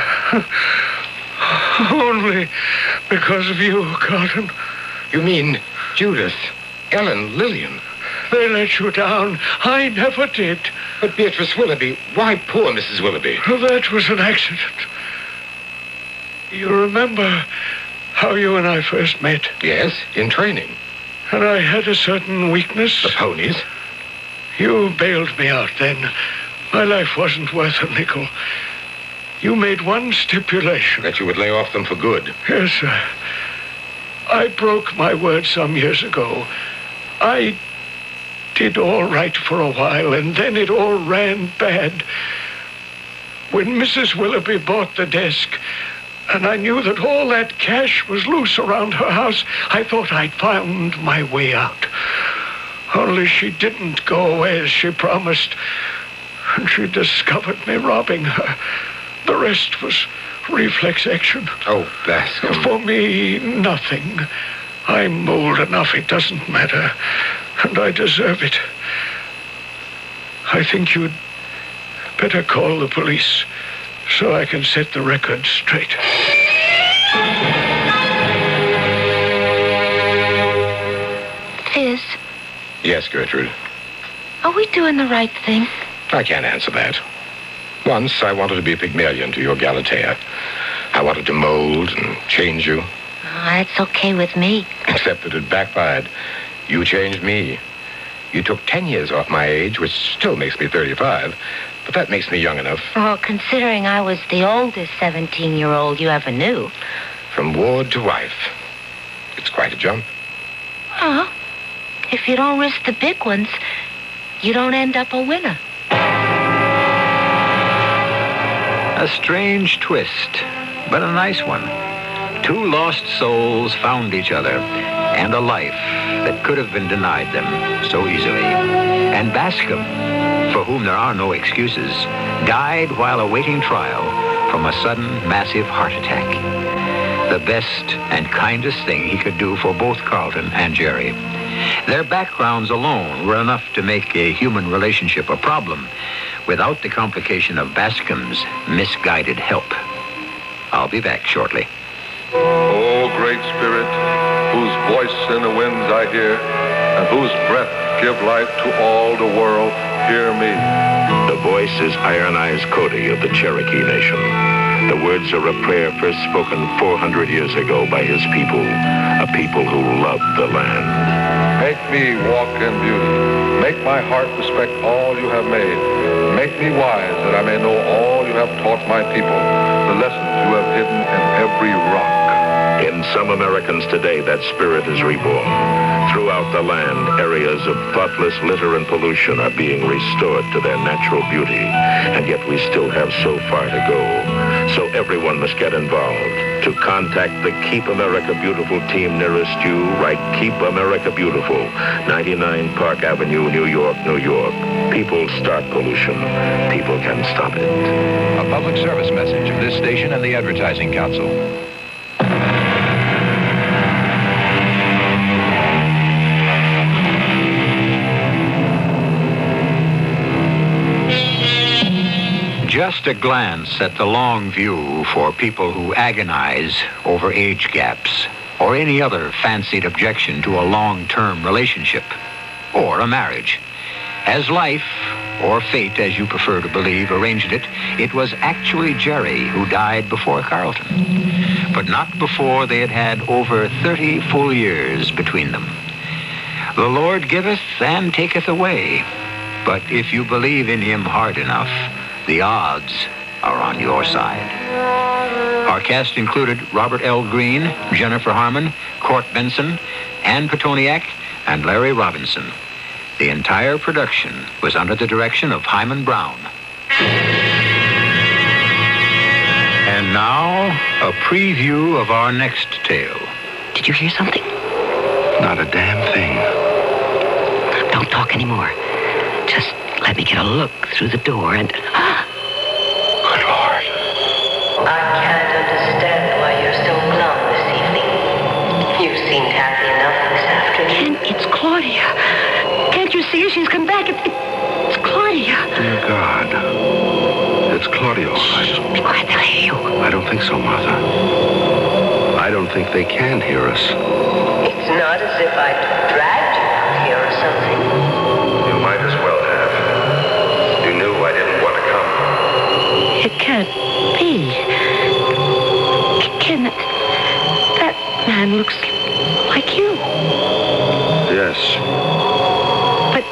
Only because of you, Carlton. You mean Judith, Ellen, Lillian? They let you down. I never did. But Beatrice Willoughby, why poor Mrs. Willoughby? That was an accident. You remember how you and I first met? Yes, in training. And I had a certain weakness. The ponies? You bailed me out then. My life wasn't worth a nickel. You made one stipulation. That you would lay off them for good. Yes, sir. I broke my word some years ago. I did all right for a while, and then it all ran bad. When Mrs. Willoughby bought the desk, and I knew that all that cash was loose around her house, I thought I'd found my way out. Only she didn't go away as she promised, and she discovered me robbing her. The rest was reflex action. Oh, Bascom. For me, nothing. I'm old enough, it doesn't matter. And I deserve it. I think you'd better call the police so I can set the record straight. Fizz, Yes, Gertrude. are we doing the right thing? I can't answer that. Once I wanted to be Pygmalion to your Galatea. I wanted to mold and change you, That's okay with me. except that it backfired. You changed me. You took 10 years off my age, which still makes me 35, but that makes me young enough. Oh, considering I was the oldest 17-year-old you ever knew. From ward to wife. It's quite a jump. Oh, if you don't risk the big ones, you don't end up a winner. A strange twist, but a nice one. Two lost souls found each other, and a life that could have been denied them so easily. And Bascom, for whom there are no excuses, died while awaiting trial from a sudden massive heart attack. The best and kindest thing he could do for both Carlton and Jerry. Their backgrounds alone were enough to make a human relationship a problem without the complication of Bascom's misguided help. I'll be back shortly. O great spirit, whose voice in the winds I hear, and whose breath give life to all the world, hear me. The voice is Iron Eyes Cody of the Cherokee Nation. The words are a prayer first spoken 400 years ago by his people, a people who love the land. Make me walk in beauty. Make my heart respect all you have made. Make me wise that I may know all you have taught my people, the lessons you have hidden in every rock. In some Americans today, that spirit is reborn. Throughout the land, areas of thoughtless litter and pollution are being restored to their natural beauty, and yet we still have so far to go. So everyone must get involved. To contact the Keep America Beautiful team nearest you, write Keep America Beautiful, 99 Park Avenue, New York, New York. People start pollution. People can stop it. A public service message of this station and the Advertising Council. Just a glance at the long view for people who agonize over age gaps or any other fancied objection to a long-term relationship or a marriage. As life, or fate as you prefer to believe, arranged it, it was actually Jerry who died before Carlton, but not before they had had over 30 full years between them. The Lord giveth and taketh away, but if you believe in him hard enough, the odds are on your side. Our cast included Robert L. Green, Jennifer Harmon, Court Benson, Ann Petoniak, and Larry Robinson. The entire production was under the direction of Hyman Brown. And now, a preview of our next tale. Did you hear something? Not a damn thing. Don't talk anymore. Just let me get a look through the door and... Good Lord. I can't understand why you're so glum this evening. You seemed happy enough this afternoon. Ken, it's Claudia. Can't you see her? She's come back. It's Claudia. Dear God. It's Claudia, all right. Be quiet, they'll hear you. I don't think so, Martha. I don't think they can hear us. It's not as if I'd dragged you out here or something. You might as well have. You knew I didn't want to come. It can't be. Ken, that man looks like you. Yes. But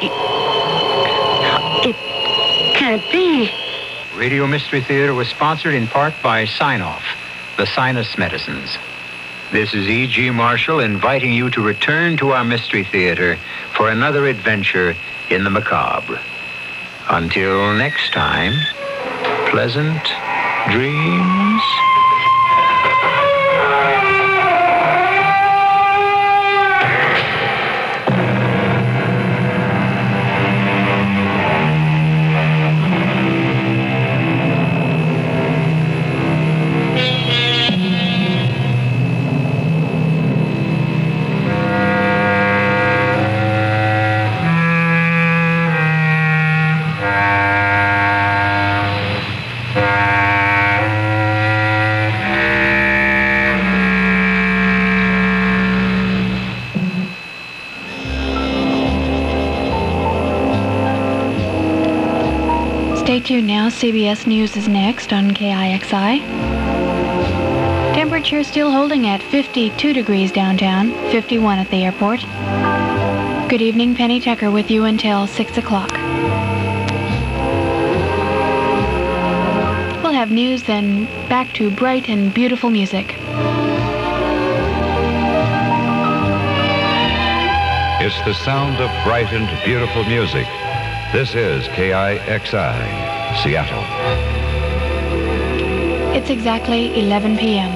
it can't be. Radio Mystery Theater was sponsored in part by Sign-Off, the sinus medicines. This is E.G. Marshall inviting you to return to our Mystery Theater for another adventure in the macabre. Until next time, pleasant dreams. Stay tuned now. CBS News is next on KIXI. Temperature still holding at 52 degrees downtown, 51 at the airport. Good evening, Penny Tucker with you until 6 o'clock. We'll have news, then back to bright and beautiful music. It's the sound of bright and beautiful music. This is KIXI, Seattle. It's exactly 11 p.m.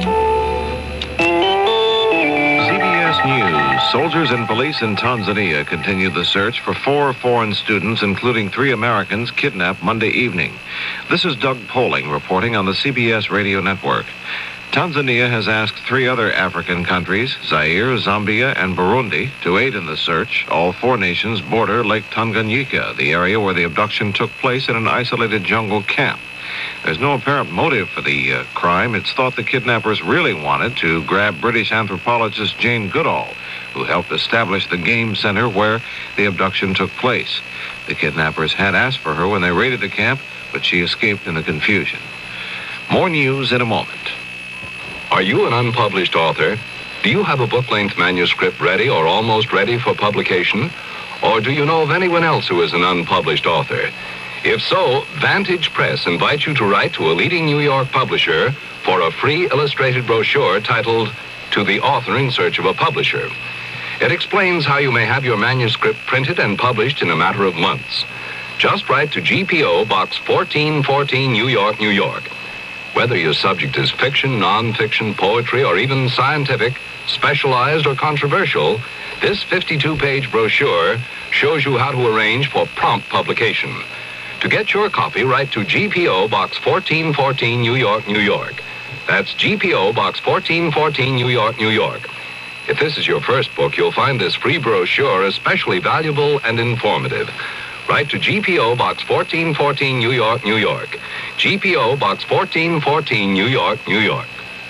CBS News. Soldiers and police in Tanzania continue the search for 4 foreign students, including 3 Americans, kidnapped Monday evening. This is Doug Poling reporting on the CBS radio network. Tanzania has asked 3 other African countries, Zaire, Zambia, and Burundi, to aid in the search. All 4 nations border Lake Tanganyika, the area where the abduction took place in an isolated jungle camp. There's no apparent motive for the crime. It's thought the kidnappers really wanted to grab British anthropologist Jane Goodall, who helped establish the game center where the abduction took place. The kidnappers had asked for her when they raided the camp, but she escaped in the confusion. More news in a moment. Are you an unpublished author? Do you have a book-length manuscript ready or almost ready for publication? Or do you know of anyone else who is an unpublished author? If so, Vantage Press invites you to write to a leading New York publisher for a free illustrated brochure titled To the Author in Search of a Publisher. It explains how you may have your manuscript printed and published in a matter of months. Just write to GPO Box 1414, New York, New York. Whether your subject is fiction, non-fiction, poetry, or even scientific, specialized, or controversial, this 52-page brochure shows you how to arrange for prompt publication. To get your copy, write to GPO Box 1414, New York, New York. That's GPO Box 1414, New York, New York. If this is your first book, you'll find this free brochure especially valuable and informative. Write to GPO Box 1414, New York, New York. GPO Box 1414, New York, New York.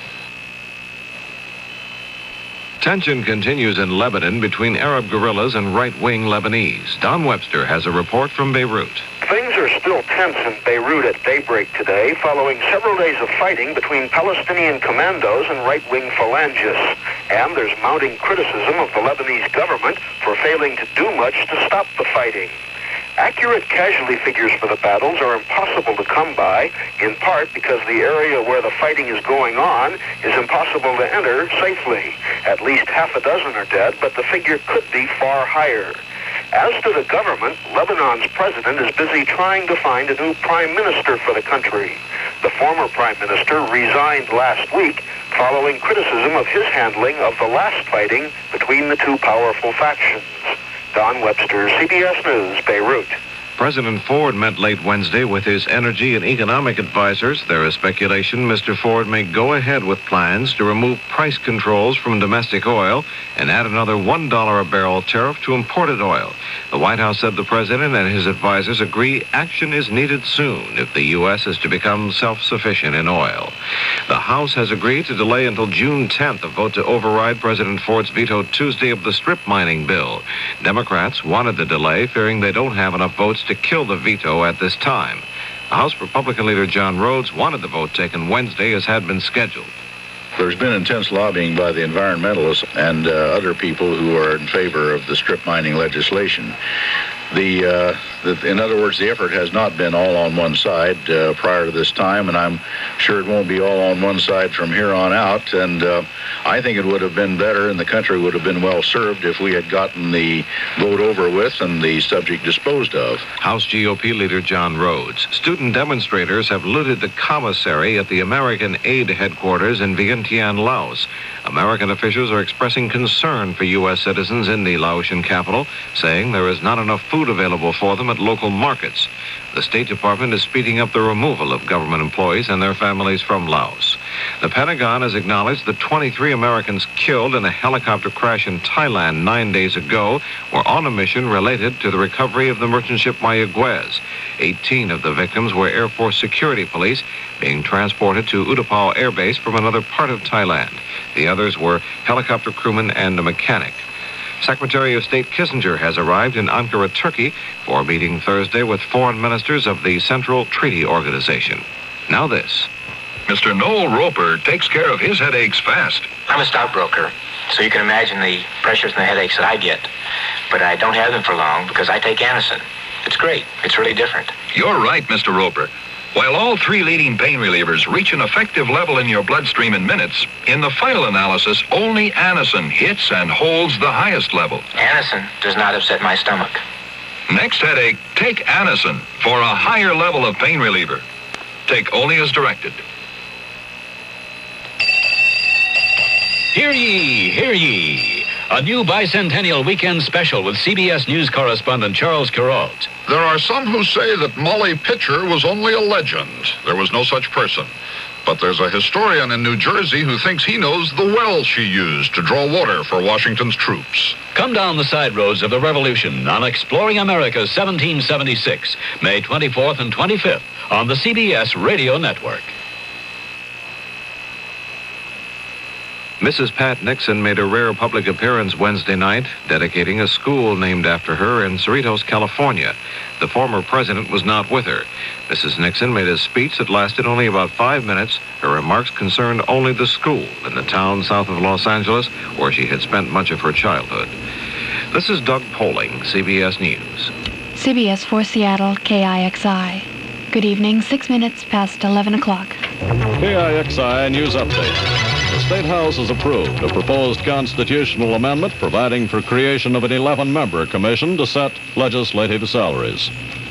Tension continues in Lebanon between Arab guerrillas and right-wing Lebanese. Don Webster has a report from Beirut. Things are still tense in Beirut at daybreak today, following several days of fighting between Palestinian commandos and right-wing phalangists. And there's mounting criticism of the Lebanese government for failing to do much to stop the fighting. Accurate casualty figures for the battles are impossible to come by, in part because the area where the fighting is going on is impossible to enter safely. At least half a dozen are dead, but the figure could be far higher. As to the government, Lebanon's president is busy trying to find a new prime minister for the country. The former prime minister resigned last week following criticism of his handling of the last fighting between the 2 powerful factions. Don Webster, CBS News, Beirut. President Ford met late Wednesday with his energy and economic advisors. There is speculation Mr. Ford may go ahead with plans to remove price controls from domestic oil and add another $1 a barrel tariff to imported oil. The White House said the president and his advisors agree action is needed soon if the U.S. is to become self-sufficient in oil. The House has agreed to delay until June 10th a vote to override President Ford's veto Tuesday of the strip mining bill. Democrats wanted the delay, fearing they don't have enough votes to kill the veto at this time. The House Republican leader John Rhodes wanted the vote taken Wednesday as had been scheduled. There's been intense lobbying by the environmentalists and other people who are in favor of the strip mining legislation. In other words, the effort has not been all on one side prior to this time, and I'm sure it won't be all on one side from here on out. And I think it would have been better, and the country would have been well served if we had gotten the vote over with and the subject disposed of. House GOP leader John Rhodes. Student demonstrators have looted the commissary at the American Aid headquarters in Vientiane, Laos. American officials are expressing concern for U.S. citizens in the Laotian capital, saying there is not enough food available for them at local markets. The State Department is speeding up the removal of government employees and their families from Laos. The Pentagon has acknowledged that 23 Americans killed in a helicopter crash in Thailand 9 days ago were on a mission related to the recovery of the merchant ship Mayaguez. 18 of the victims were Air Force security police being transported to Utapao Air Base from another part of Thailand. The others were helicopter crewmen and a mechanic. Secretary of State Kissinger has arrived in Ankara, Turkey, for a meeting Thursday with foreign ministers of the Central Treaty Organization. Now this. Mr. Noel Roper takes care of his headaches fast. I'm a stockbroker. So you can imagine the pressures and the headaches that I get. But I don't have them for long because I take Anacin. It's great. It's really different. You're right, Mr. Roper. While all three leading pain relievers reach an effective level in your bloodstream in minutes, in the final analysis, only Anacin hits and holds the highest level. Anacin does not upset my stomach. Next headache, take Anacin for a higher level of pain reliever. Take only as directed. Hear ye, hear ye. A new bicentennial weekend special with CBS News correspondent Charles Kuralt. There are some who say that Molly Pitcher was only a legend. There was no such person. But there's a historian in New Jersey who thinks he knows the well she used to draw water for Washington's troops. Come down the side roads of the Revolution on Exploring America 1776, May 24th and 25th on the CBS Radio Network. Mrs. Pat Nixon made a rare public appearance Wednesday night, dedicating a school named after her in Cerritos, California. The former president was not with her. Mrs. Nixon made a speech that lasted only about 5 minutes. Her remarks concerned only the school in the town south of Los Angeles, where she had spent much of her childhood. This is Doug Poling, CBS News. CBS for Seattle, KIXI. Good evening, 6 minutes past 11 o'clock. KIXI News Update. The State House has approved a proposed constitutional amendment providing for creation of an 11-member commission to set legislative salaries.